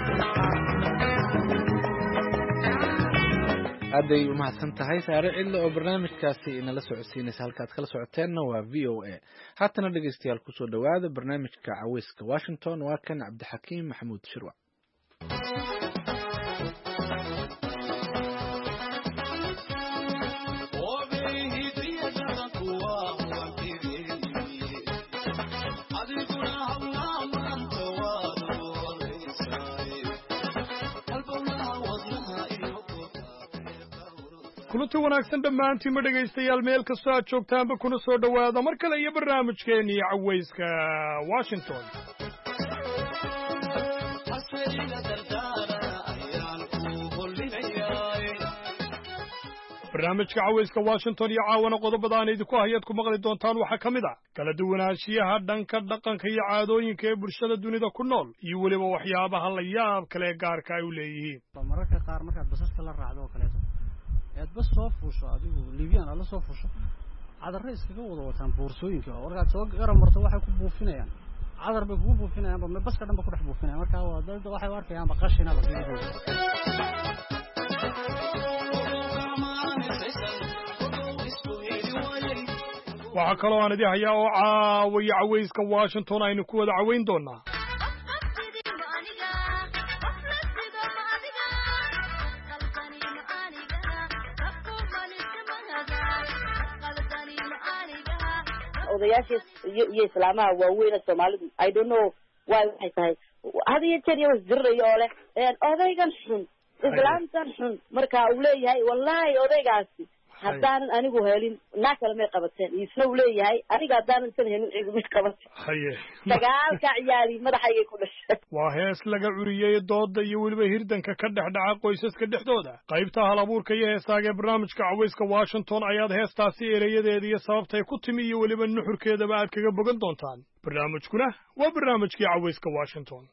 aday u mahadsan tahay Sahre Ciidla oo barnaamijkaasi inala socodsiinaysa halkaad kala socoteenna waa V O A haatana dhageystayaal ku soo dhawaada barnaamijka Caweyska Washington waa kan Cabdixakiim Maxamuud Shirwa kulanti wanaagsan dhammaantiin ma dhegaystayaal meel kastoo aad joogtaanba kuna soo dhowaada mar kale iyo barnaamijkeennii Caweyska Washington barnaamijka Caweyska Washington iyo caawana qodobada aan idinku hayaad ku maqli doontaan waxaa ka mid ah kala duwanaanshiyaha dhanka dhaqanka iyo caadooyinka ee bulshada dunida ku nool iyo weliba waxyaabaha la yaab kale ee gaarka ay u leeyihiin mararka qaar markaad basaska la raacdo oo kaleeto aad bas soo fuusho adigu Libyaan ala soo fuusho cadar iskaga wada wataan boorsooyinka oo warqad soo garan marto waxay ku buufinayaan cadar bay ku buufinayaan ba baska dhanba ku dhex buufinayaan marka waa dad waxay u arkayaan ba qashina la waxa kaloo aan idin hayaa oo caawiya Caweyska Washington aynu ku wada caweyn doonaa odayaasha iyo islaamaha waaweyn ee Soomaalidu I don't know why waxay tahay hadiyo jeer iyo zirriyo oo leh odaygan xun islaamtan xun marka uu leeyahay wallahi odaygaasi haddaan anigu helin naa kale may qabateen isna uu leeyahay aniga haddaan insan helin igu mid qabateen haye dagaalka ciyaali madaxayga ku dhashay waa hees laga curiyay dooda iyo weliba hirdanka ka dhex dhaca qoysaska dhexdooda qaybta hal abuurka iyo heesaaga ee barnaamijka Caweyska Washington ayaad heestaasi ereyadeeda iyo sababtay ku timi iyo weliba nuxurkeedaba aad kaga bogan doontaan barnaamijkuna waa barnaamijkii Caweyska Washington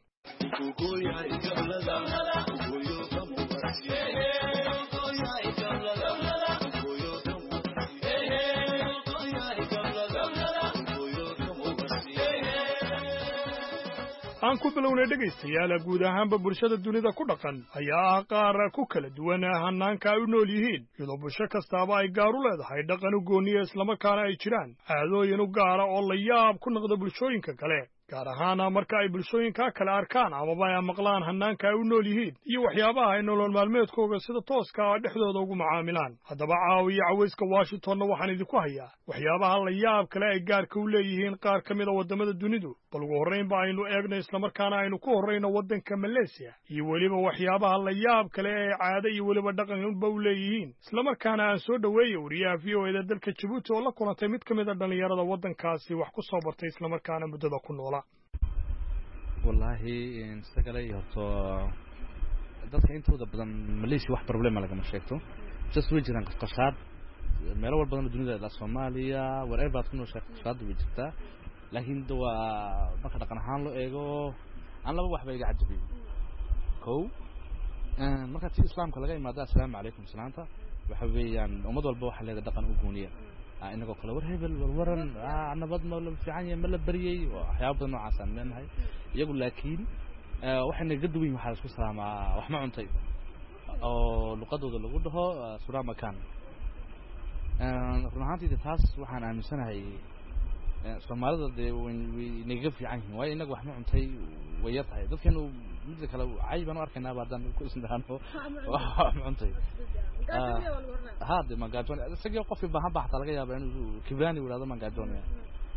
aan ku bilownay dhegaystayaal guud ahaanba bulshada dunida ku dhaqan ayaa ah qaar ku kala duwan hanaanka ay u nool yihiin iyadoo bulsho kastaaba ay gaar u leedahay dhaqan u gooniya islamarkaana ay jiraan caadooyin u gaara oo la yaab ku noqda bulshooyinka kale gaar ahaan marka ay bulshooyinka kale arkaan amaba ay maqlaan hanaanka ay u nool yihiin iyo waxyaabaha ay nolol maalmeedkooda sida tooska ah dhexdooda ugu macaamilaan haddaba caawiya Caweyska Washingtonna waxaan idinku hayaa waxyaabaha la yaab kale ay gaarka u leeyihiin qaar ka mid ah wadamada dunidu bal ugu horreynba aynu eegno islamarkaana aynu ku horreyno waddanka Malaysia iyo weliba waxyaabaha la yaab kale ee caado iyo weliba dhaqanba u leeyihiin islamarkaana aan soo dhaweeyo wariyaha V O A da dalka Djibouti oo la kulantay mid ka mid ah dhalinyarada waddankaasi wax ku soo bartay islamarkaana muddada ku noolaa wallahi in sagalay horto dadka intooda badan Malaysia wax problem laga ma sheegto just way jiraan qasqashaad meel walba oo dunida la Soomaaliya wherever ku nool qasqashaad way jirtaa laakiin dawa marka dhaqan ahaan loo eego aan laba wax bay iga cajabiyo kow marka tii islaamka laga imaado assalaamu calaykum salaanta waxa weeyaan ummad walba waxa leedahay dhaqan u gooniya inagoo kale war hebel war waran nabad ma la fiican yahay ma la bariyay waxyaabo badan noocaas aan leenahay iyagu laakiin waxayna ga duwan waxa isku salaamaa wax ma cuntay oo luqadooda lagu dhaho salaama kan runaantii taas waxaan aaminsanahay Soomaalida de way naga fiican yihiin way inaga wax ma cuntay way yartahay dadkeenu mid kale ay baan u arkaynaa baadan ku isnaano wax ma cuntay هذا ما قاعدون سجل قفي بها بحث على جياب إنه كباني ولا هذا ما قاعدون يعني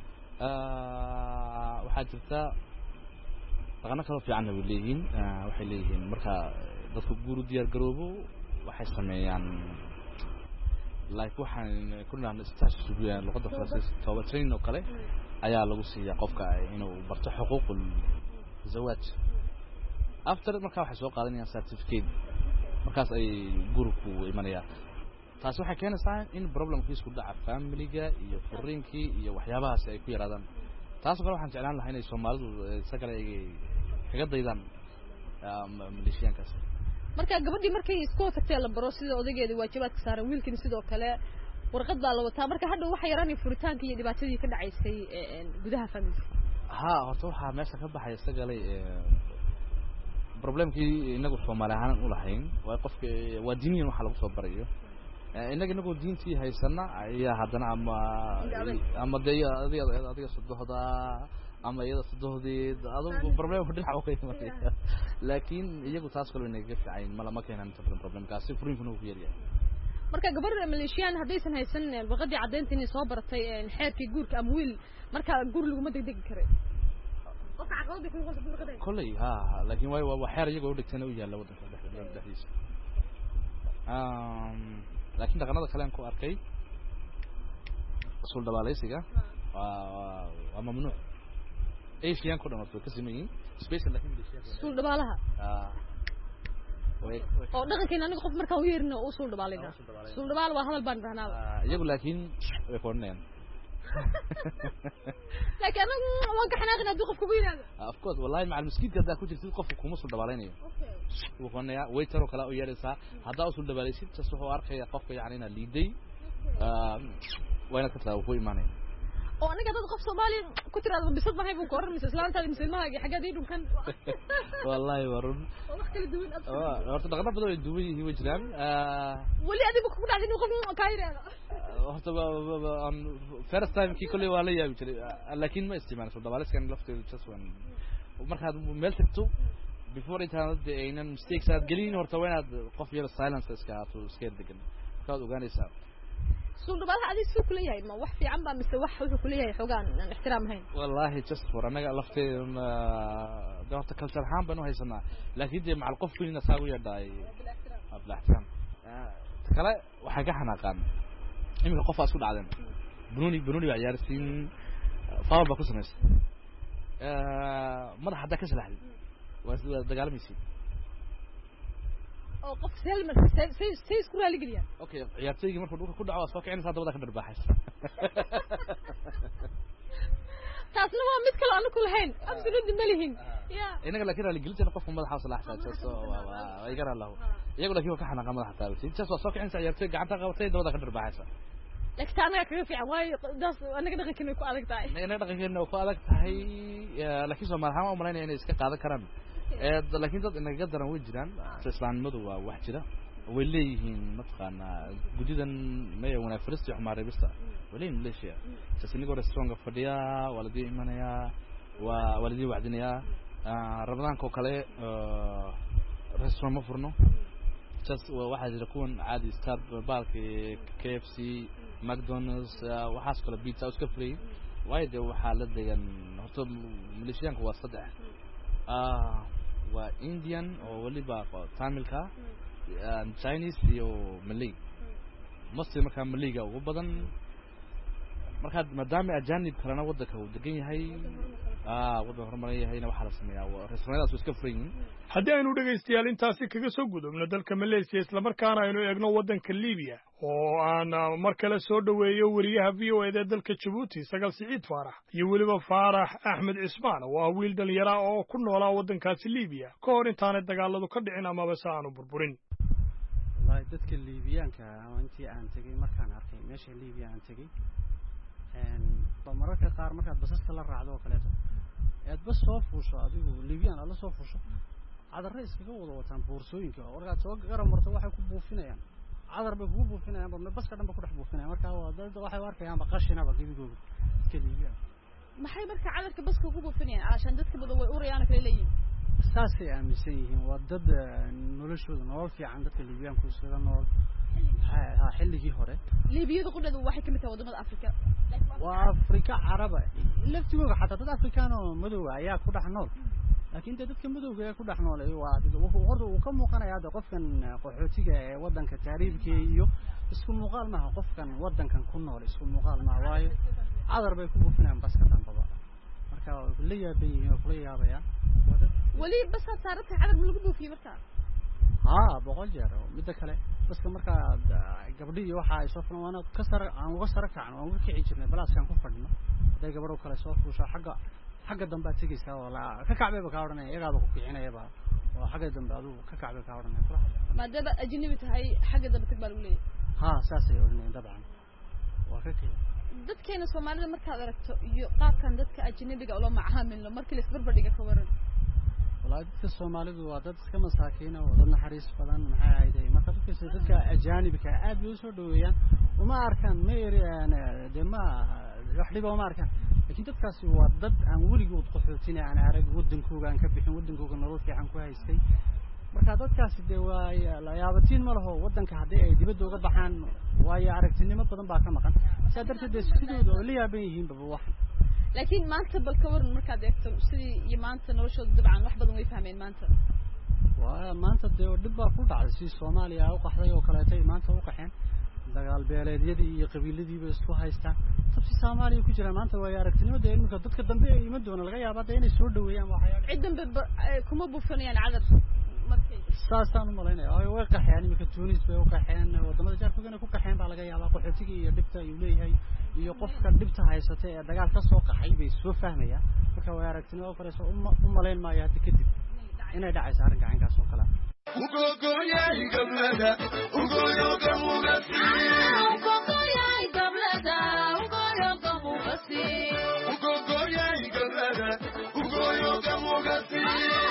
وحاجتها أنا كلام في عنه وليهين وحليهين مركا ضد جورو ديار جروبو وحسمي يعني لايك وحن كنا نستشف بيا لغة فرنسية تواترين وكله أيها لغوسي يقفك إنه برت حقوق الزواج after مركا وحسوا قادني certificate markaas ay gurku imanaya taas waxa keenaysaa in problemku isku dhaca family-ga iyo furinkii iyo waxyaabahaas ay ku yaraadaan taas oo waxaan jeclaan lahaa inay Soomaalidu isaga ay kaga daydaan maleeshiyaankaas marka gabadhii markay isku tagtay la baro sida odageeda waajibaadka saaran wiilkina sidoo kale warqad baa la wataa marka hadda waxa yaraanay furitaanka iyo dhibaatadii ka dhacaysay gudaha familka ha horta waxa meesha ka baxay sagalay problemkii inagu Soomaali ahaan u lahayn waa qofka waa diiniin waxa lagu soo barayo inaga inagu diintii haysana ayaa hadana ama ama deeyo adiga adiga saddexda ama iyada saddexdeed adigu problem ku dhinaca oo kale laakiin iyagu taas kale inay ka fiican ma lama keenan inta badan problemkaasi furiinku ku yeeriyaa marka gabadha maleeshiyaan hadaysan haysan waqti cadeynta inay soo baratay xeerkii guurka ama wiil marka guur lagu ma degdegi karay qofka caqabada ku qosb warqaday kulli ha laakiin way waa xeer iyagu u dhigtana u yaala wadanka dhexdiisa um laakiin dhaqanada kale aan ku arkay sul dabaaleysiga waa waa mamnuuc ay fiican ku dhamato ka sameeyay special laakiin sul dabaalaha ah oo dhaqankeena aniga qof marka uu yeerno uu sul dabaalayna sul dabaal waa hadal baan rahnaa iyagu laakiin way qorneen laakiin aniga waan ka xanaaqin hadii qofku ku yiraahdo of course wallahi macal miskiidka hadaa ku jirtid qofku kuma sul dabaalaynayo uu qornaya waiter oo kala u yeeraysa hadaa uu sul dabaalaysid taas wuxuu arkaya qofka yaani ina liiday ah wayna ka taa ku iimaanay oo aniga dad qof Soomaali ku tiraado bisad ma haybu koran mis islaanta misilmaaga xagadii dhunkan wallahi warun wax kala duwan ah horta dhaqan badan ay duwan yihiin way jiraan ah wali adigu ku dhacday inuu qof ka yiraahdo horta aan first time kii kulli waa la yaabi jiray laakiin ma isticmaalay soo dabaaleskan lafteedu just one marka meel tagto before it had the aynan mistakes aad gelin horta waynaad qof yar silence iska aad iska degan ka ogaanaysaa soo dabaalha adii soo kula yahay ma wax fiican ba mise wax wuxuu kula yahay xogaan aan ixtiraam hayn wallahi just for anaga lafteeduna doorta culture haan banu haysanaa laakiin de macal qof kulina saagu yadhay ablaxtan kala waxa ka xanaaqan imika qof aad ku dhacdeen bununi bununi waa ciyaarsiin faawal ba ku sameeyay ee madax hada ka salaxay waa dagaalmaysi oo qof selma say say isku raali galiya okay ciyaartayga markuu dhulka ku dhaco soo kicinaysa dabada ka dharbaaxaysa taasna waa mid kale aan ku lahayn absolutely malihin ya inaga laakiin raali gelinta qofka madaxa salaxay soo waa ay garan lahu iyagu laakiin ka xanaqa madaxa taabtay inta soo kicinaysa ciyaartayga gacanta qabatay dabada ka dharbaaxaysa laakiin anaga kaga fiican way daas anaga dhaqankeena ku adag tahay anaga dhaqankeena ku adag tahay laakiin Soomaaliya ma umaleynaa inay iska qaadan karaan ee laakiin dad inaga daran way jiraan islaamnimadu waa wax jira way leeyihiin matqaana gudidan may wana fariisto xumaaribista walayn leeshiya tasnigo restaurant fadhiya waladii imanaya waa waladii wacdinaya rabadaanka kale restaurant ma furno just waxa jira kuwan caadi star balki K F C McDonald's waxaas kale pizza iska free way de waxa la degan horta maleeshiyaanku waa saddex ah waa Indian oo waliba Tamilka Chinese iyo Malay Muslim marka Malayga ugu badan marka maadaama ajaanib kalena wadanka uu degan yahay ah wadan horumaray yahayna waxa la sameeyaa restaurantadaas iska furan haddii aynu dhagaystayaal intaasi kaga soo gudubno dalka Malaysia isla markaana aynu eegno wadanka Liibiya oo aan mar kale soo dhaweeyo wariyaha V O A ee dalka Djibouti Sagal Siciid Faarax iyo waliba Faarax Axmed Cismaan oo wiil dhalinyaro oo ku noolaa wadankaasi Liibiya ka hor intaan dagaaladu ka dhicin ama ba saanu burburin wallahi dadka Liibiyaanka intii aan tagay markaan arkay meesha Liibiya aan tagay een mararka qaar markaad basaska la raacdo kale aad bas soo fuusho adigu Liibiyaan ala soo fuusho cadar iskaga wada wataan boorsooyinka warqad soo garan marto waxay ku buufinayaan cadar bay ku buufinayaan ba baska dhanba ku dhex buufinayaan marka waa dad waxay arkayaan ba qashinaba gibigooda dadka Liibiyaan maxay marka cadarka baska ku buufinayaan aashan dadka badan way urayaan kale leeyihiin saasay aaminsan yihiin waa dad noloshooda nolol fiican dadka Liibiyaan ku soo nool ha xilligii hore Liibiyada qudadu waxay kamid tahay wadamada Afrika waa Afrika Caraba laftigooda xataa dad Afrikaan oo madow ayaa ku dhex nool laakiin dadka madowga ee ku dhex nool ay waa dad wuxuu uu ka muuqanayaa qofkan qaxootiga ee wadanka taariibkii iyo isku muuqaal ma qofkan wadankan ku nool isku muuqaal ma waayo cadar bay ku buufinayaan baska dhanba marka la yaabay kula yaabaya wali bas saarta cadar lagu buufiyo marka ha boqol jeer midda kale baska marka gabadhii waxa ay soo furmaan ka sar aan uga sar kacan aan uga kici jirnay balaaskan ku fadhino haday gabadho kale soo fuusho xagga xagga dambe aad tegaysaa oo la ka kacbayba ka oranaya iyagaaba ku kicinayaba oo xagga dambe adigu ka kacbay ka oranaya kula hadlay maadaama ajnabi tahay xagga dambe tag baa lagu leeyahay ha saasay oranayeen dabcan waa ka kicin dadkeena Soomaalida markaad aragto iyo qaabkan dadka ajnabiga oo la macaamilo markii la isbarbar dhiga ka waran walaal dadka Soomaalidu waa dad iska masaakiin oo dad naxariis badan maxay ahayd marka dadka dadka ajnabiga aad bay u soo dhaweeyaan uma arkaan meeriyaan dema wax dhiba uma arkaan laakiin dadkaasi waa dad aan weligood qaxootina aan arag wadankooda aan ka bixin wadankooda nolol fiican ku haystay marka dadkaasi de waa la yaabatiin ma laho wadanka hadii ay dibadda uga baxaan way aragtinimo badan baa ka maqan sadarteed sidoo oo la yaaban yihiin baba wax laakiin maanta bal ka waran markaad eegto sidii iyo maanta noloshooda dabcan wax badan way fahmeen maanta waa maanta de dib baa ku dhacday si Soomaaliya u qaxday oo kale ay maanta u qaxeen dagaal beeleedyadii iyo qabiiladiiba isku haystaan tabsi Soomaaliya ku jira maanta way aragtinimada ilmuka dadka dambe ay ima doona laga yaabaa inay soo dhaweeyaan waxyaabo cid dambe kuma buufanayaan cadar markay saasaan u malaynaya ay way qaxeen imika Tunis bay u qaxeen wadamada jaarkooda ku qaxeen baa laga yaabaa qaxootiga iyo dhibta ay leeyahay iyo qofka dhibta haysata ee dagaal ka soo qaxay bay soo fahmayaan marka way aragtinimo farayso u malayn maayo hadda kadib inay dhacayso arrinka caynkaas oo kale ugogoyay gablada ugoyo gamugasi ugogoyay gablada ugoyo gamugasi ugogoyay gablada ugoyo gamugasi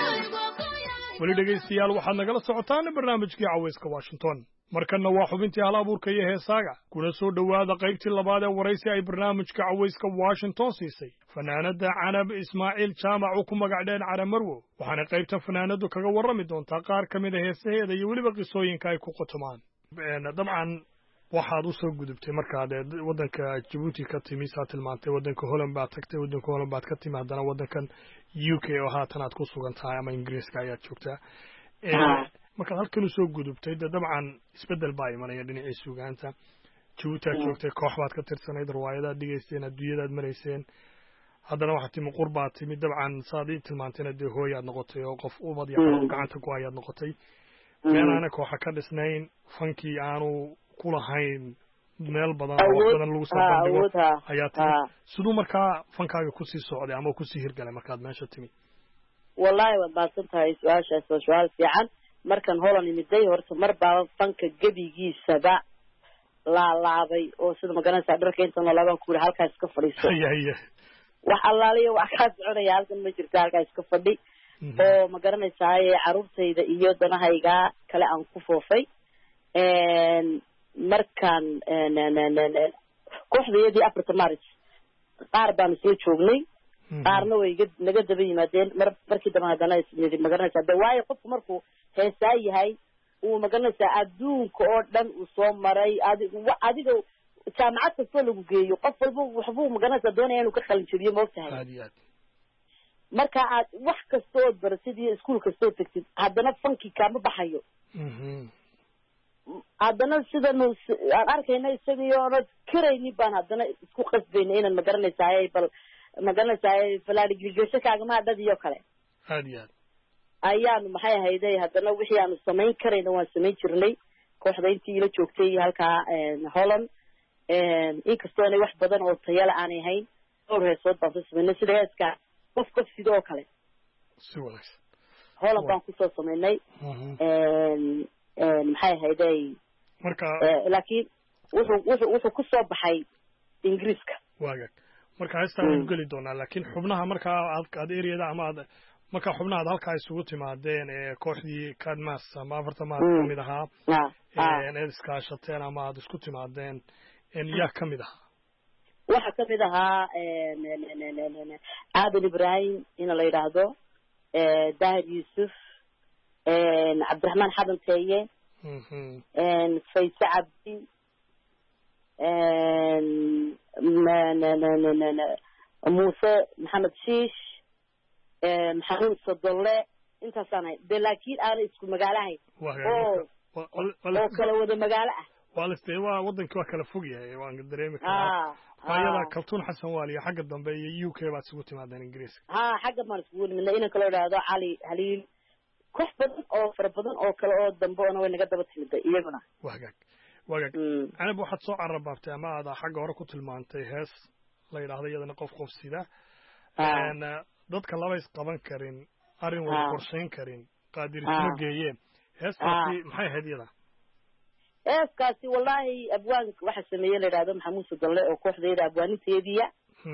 weli dhegaystayaal waxaad nagala socotaan barnaamijkii cawayska Washington markana waa xubintii hal abuurka iyo heesaaga kuna soo dhawaada qaybtii labaad ee waraysi ay barnaamijka cawayska Washington siisay fanaanada Canab Ismaaciil Jaamac oo ku magac dheer Caramarwo waxaana qaybta fanaanadu kaga warrami doontaa qaar ka mid ah heesaheeda iyo weliba qisooyinka ay ku qotomaan dabcan waxaad u soo gudubtay markaad wadanka Djibouti ka timi saa tilmaantay wadanka Holland baad tagtay wadanka Holland baad ka timi haddana wadankan U K oo haatan aad ku sugan tahay ama Ingiriiska ayaad joogtaa markaad halkan u soo gudubtay dabcan isbedel baa imanaya dhinacii suugaanta Djibouti aad joogtay koox baad ka tirsanayd riwaayadaad dhigaysteen adduunyadaad marayseen haddana waxaad timi qurbaad timi dabcan saad ii tilmaantayna dee hooyaad noqotay oo qof ubad iyo gacanta ku hayaad noqotay meelaana kooxa ka dhisnayn fankii aanu ku lahayn meel badan oo badan lagu soo bandhigo ayaa timi siduu markaa fankaaga ku sii socday ama ku sii hirgalay markaad meesha timi wallahi waad baasan tahay su-aashaas waa su-aal fiican markan Holland imiday horta mar baa fanka gabigiisaba laalaabay oo sida magaranaysa dharka inta laban ku halkaas ka fadhiiso wax allaaliyo wax ka soconaya halkan ma jirto halkaas ka fadhi oo magaranaysa ay caruurtayda iyo danahayga kale aan ku foofay een markan kooxdeedii afarta Maris qaar baan soo joognay qaarna way naga daba yimaadeen markii dambe hadana ismidi magaranaysa dawaayo qofku markuu heesaa yahay uu magaranaysa adduunka oo dhan uu soo maray adiga adiga jaamacad kasta lagu geeyo qof walba waxbuu magaranaysa doonaya inuu ka qalin jabiyo moogtahay marka aad wax kasta oo barasid iyo iskuul kasta oo tagtid haddana fanki kama baxayo haddana sidanu aan arkayna isagii oo karayni baan haddana isku qasbayna inaan magaranaysa bal magaranaysa falaadi gilgasho kaagama dhadiyo kale aad iyo aad ayaan maxay ahayday haddana wixii aanu samayn karayna waan samayn jirnay kooxda intii ila joogtay halkaa Holland inkastoo inay wax badan oo tayala aanay hayn dhowr heesood baan soo samaynay sida heeska qof qof sidoo kale si wanaagsan Holland baan kusoo samaynay maxay ahayday marka laakiin wuxuu wuxuu wuxuu kusoo baxay Ingiriiska waagaag marka heestaan geli doonaa laakiin xubnaha markaa aad eriyada ama aad marka xubnaha halka isugu timaadeen ee kooxdii Kadmas ama afarta maad kamid ahaa ee iskaashateen ama aad isku timaadeen in yaa kamid ahaa waxa kamid ahaa Aadan Ibrahim in la yiraahdo ee Dahir Yusuf ee Cabdiraxmaan Xadan Teeye ee Faysal Abdi ee Muuse Maxamed Shiish maxamuud Sadolle intaasana de laakiin aan isku magaalahay oo oo kala wada magaalo ah waalistay waa wadankii waa kala fog yahay waan dareemi karaa ayada Kaltuun Xasan Waali xagga dambe iyo U K baad isugu timaadeen Ingiriiska ha xagga ma isku wada inaan kala wadaado Cali Haliil koox badan oo fara badan oo kala oo dambe oo way naga daba timid iyaguna wagaag wagaag ana waxaad soo carabaabtay ama aad xagga hore ku tilmaantay hees la yiraahdo iyadana qof qof sida dadka laba is qaban karin arrin wada qorshayn karin qaadirisma geeyeen heestaasi maxay ahayd iyada heeskaasi wallaahi abwaanka waxa sameeyey la yidhahdo maxamuud sudalle oo kooxdayda abwaaninteediya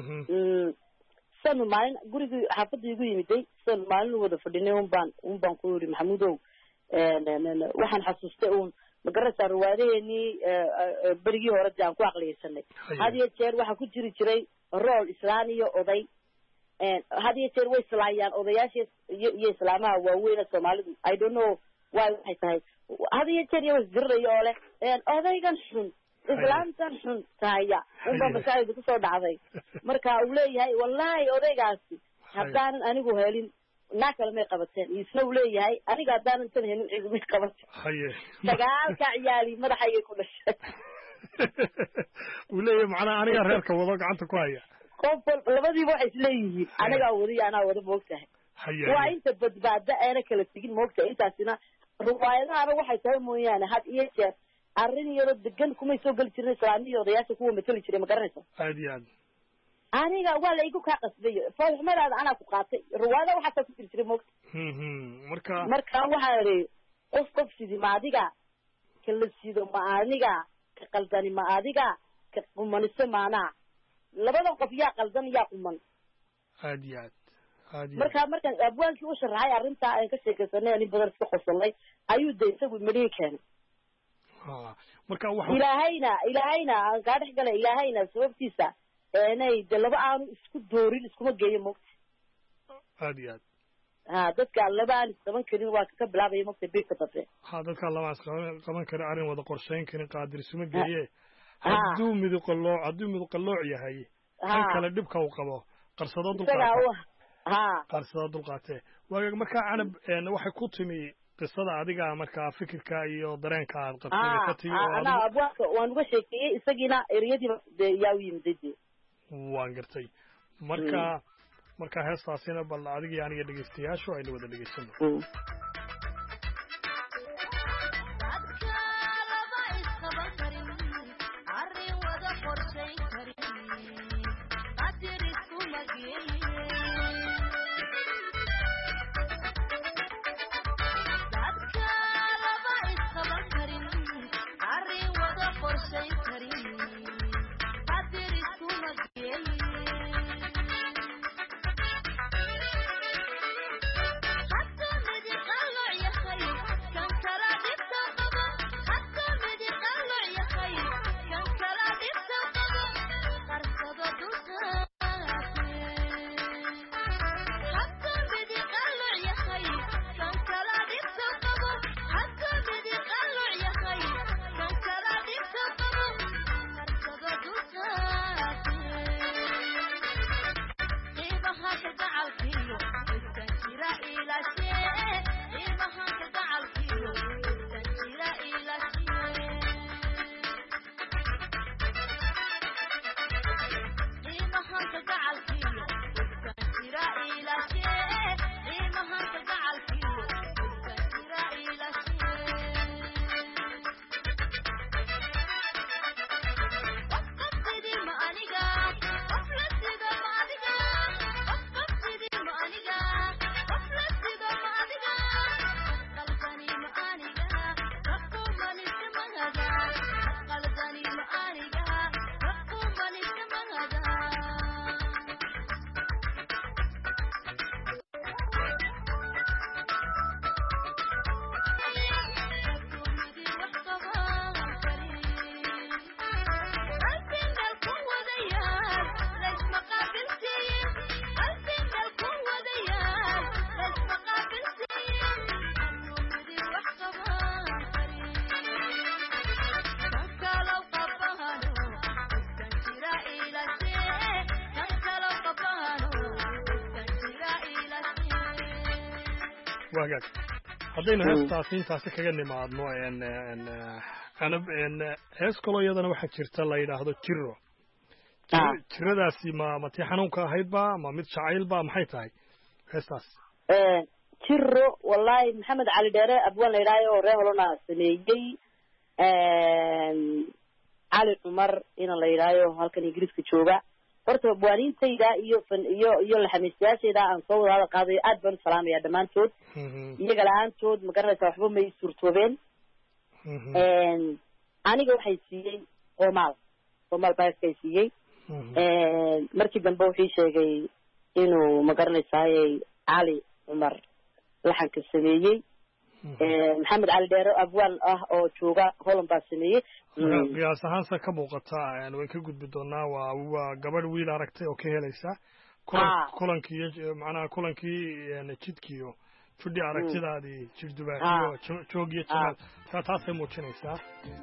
sanu maalin gurigii xaafadda igu yimiday sanu maalin wada fadhinay un baan un baan ku yidhi maxamuudow waxaan xasuustay uun magarasa riwaayadaheenii berigii hore de aan ku aqliyeysanay had iyo jeer waxaa ku jiri jiray rool islaan iyo oday had iyo jeer way islaayaan odayaasha iyo iyo islaamaha waaweyna soomaalidu I don't know why waxay tahay had iyo jeer iyo isdirirayo oo leh odaygan xun islaamtan xun tahaya unbaa maskaxdayda kusoo dhacday marka uu leeyahay wallaahi odaygaasi haddaanan anigu helin naa kale may qabateen isna uu leeyahay aniga haddaanan tan helin cigumay qabateen sagaalka ciyaali madaxaygay ku dhashay uu leeyahay macnaha anigaa reerka wado gacanta ku haya qof labadiiba waxay isleeyihiin anigaa wada iyo anaa wada moogtahay waa inta badbaada aana kala tegin moogtahay intaasina riwaayadahana waxay tahay mooyaane had iyo jeer arrin iyadoo degan kumay soo geli jirin islaamiya odayaasha kuwa matali jiray ma garanaysa aad iyo aad aniga waa la igu kaa qasbay faalxumadaada anaa ku qaatay riwaayada waxaasaa ku jiri jiray moogta marka marka waxaa idhi qof qof sidi ma adiga ka la sido ma aniga ka qaldani ma adiga ka qumanise maanaa labadan qof yaa qaldan yaa quman aad iyo aad aad iyo marka markaan abwaankii u sharaxay arrintaa aan ka sheekaysanay ani badan iska qosolnay ayuu de isagu madhigi keenay marka waxa ilaahayna ilaahayna aan kaa dhex galay ilaahayna sababtiisa inay de laba aanu isku doorin iskuma geeyo mogta aad iyo aad ha dadka laba aan isqaban karin waa ka bilaabaya mogta birka dambe ha dadka laba aan qaban karin arrin wada qorshayn karin qaadir isuma geeye hadduu midu qalooc hadduu midu qalooc yahay kan kale dhibka uu qabo qarsado dulqaate ha qarsado dulqaate waaga marka canab waxay ku timi qisada adiga markaa fikirka iyo dareenka aad qabtay ka timi oo ana abwaanka waan uga sheekeeyay isagina eriyadiiba yaa u yimid waan gartay marka marka heestaasina bal adiga iyo aniga dhegeystayaashu aynu wada dhegeysano wagaag haddaynu heestaasi intaasi kaga nimaadno anab hees kaloo iyadana waxaa jirta la yidhaahdo jiro jiradaasi ma ma tii xanuunka ahayd ba ma mid jacayl ba maxay tahay heestaas jiro wallahi maxamed cali dheere abwaan la yidhaayo oo reer holona sameeyey cali cumar ina la yidhaayo halkan ingiriiska jooga horta waanintayda iyo fan iyo iyo laxamiistayaashayda aan soo wada hadal qaadayo aad baan u salaamaya dhammaantood iyaga la-aantood ma garanaysaa waxba may suurtoobeen aniga waxay siiyey qomaal qomaal baaskay siiyey markii dambe wuxuu sheegay inuu ma garanaysaaye cali cumar laxanka sameeyey maxamed cali dheero abwaal ah oo jooga holland baa sameeyey qiyaas ahaansa ka muuqata way ka gudbi doonaa waa waa gabadh wiil aragtay oo ka helaysa kulankii macnaha kulankii jidkiyo fudhi aragtidaadii jirdubaaxiyo joog iyo jamaal taasay muujinaysaa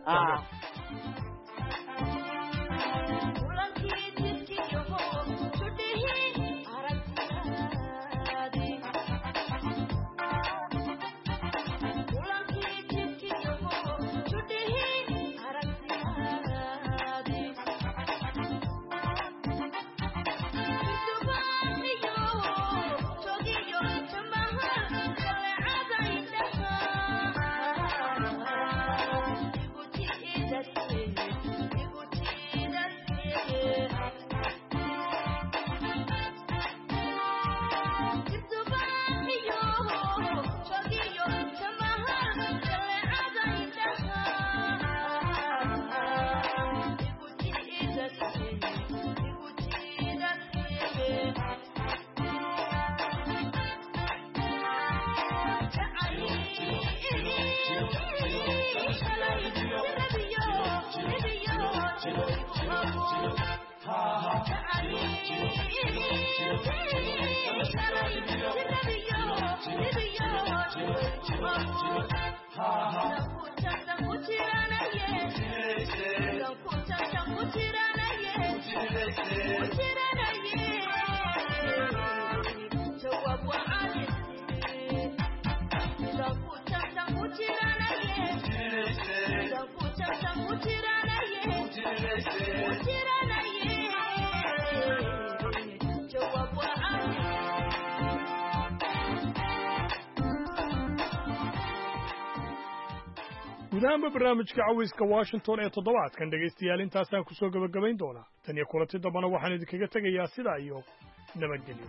gudahanba barnaamijka cawayska washington ee toddobaadkan dhegaystayaal intaasaan ku soo gabagabayn doonaa tan iyo kulanti dambana waxaan idinkaga tegayaa sidaa iyo nabadgelyo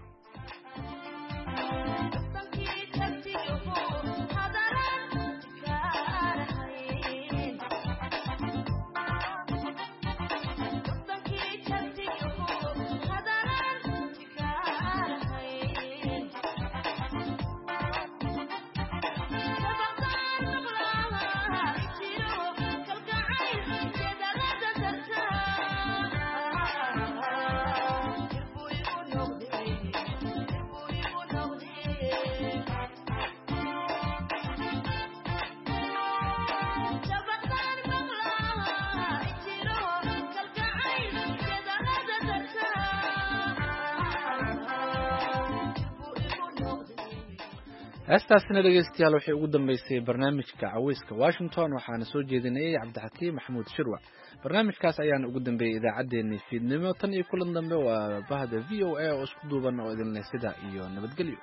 heestaasina dhegaystayaal waxay ugu dambeysay barnaamijka cawayska washington waxaana soo jeedinayay cabdixakiim maxamuud shirwac barnaamijkaas ayaana ugu dambeeyey idaacaddeenii fiidnimo tan iyo kulan dambe waa bahda v o a oo isku duuban oo idinleh sida iyo nabadgelyo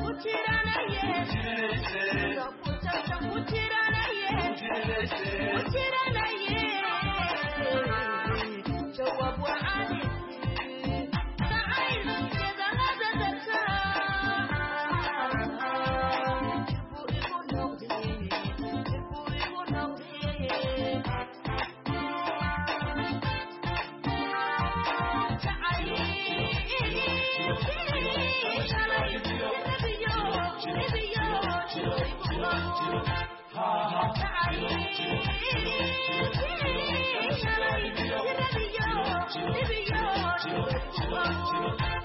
What's Thank you.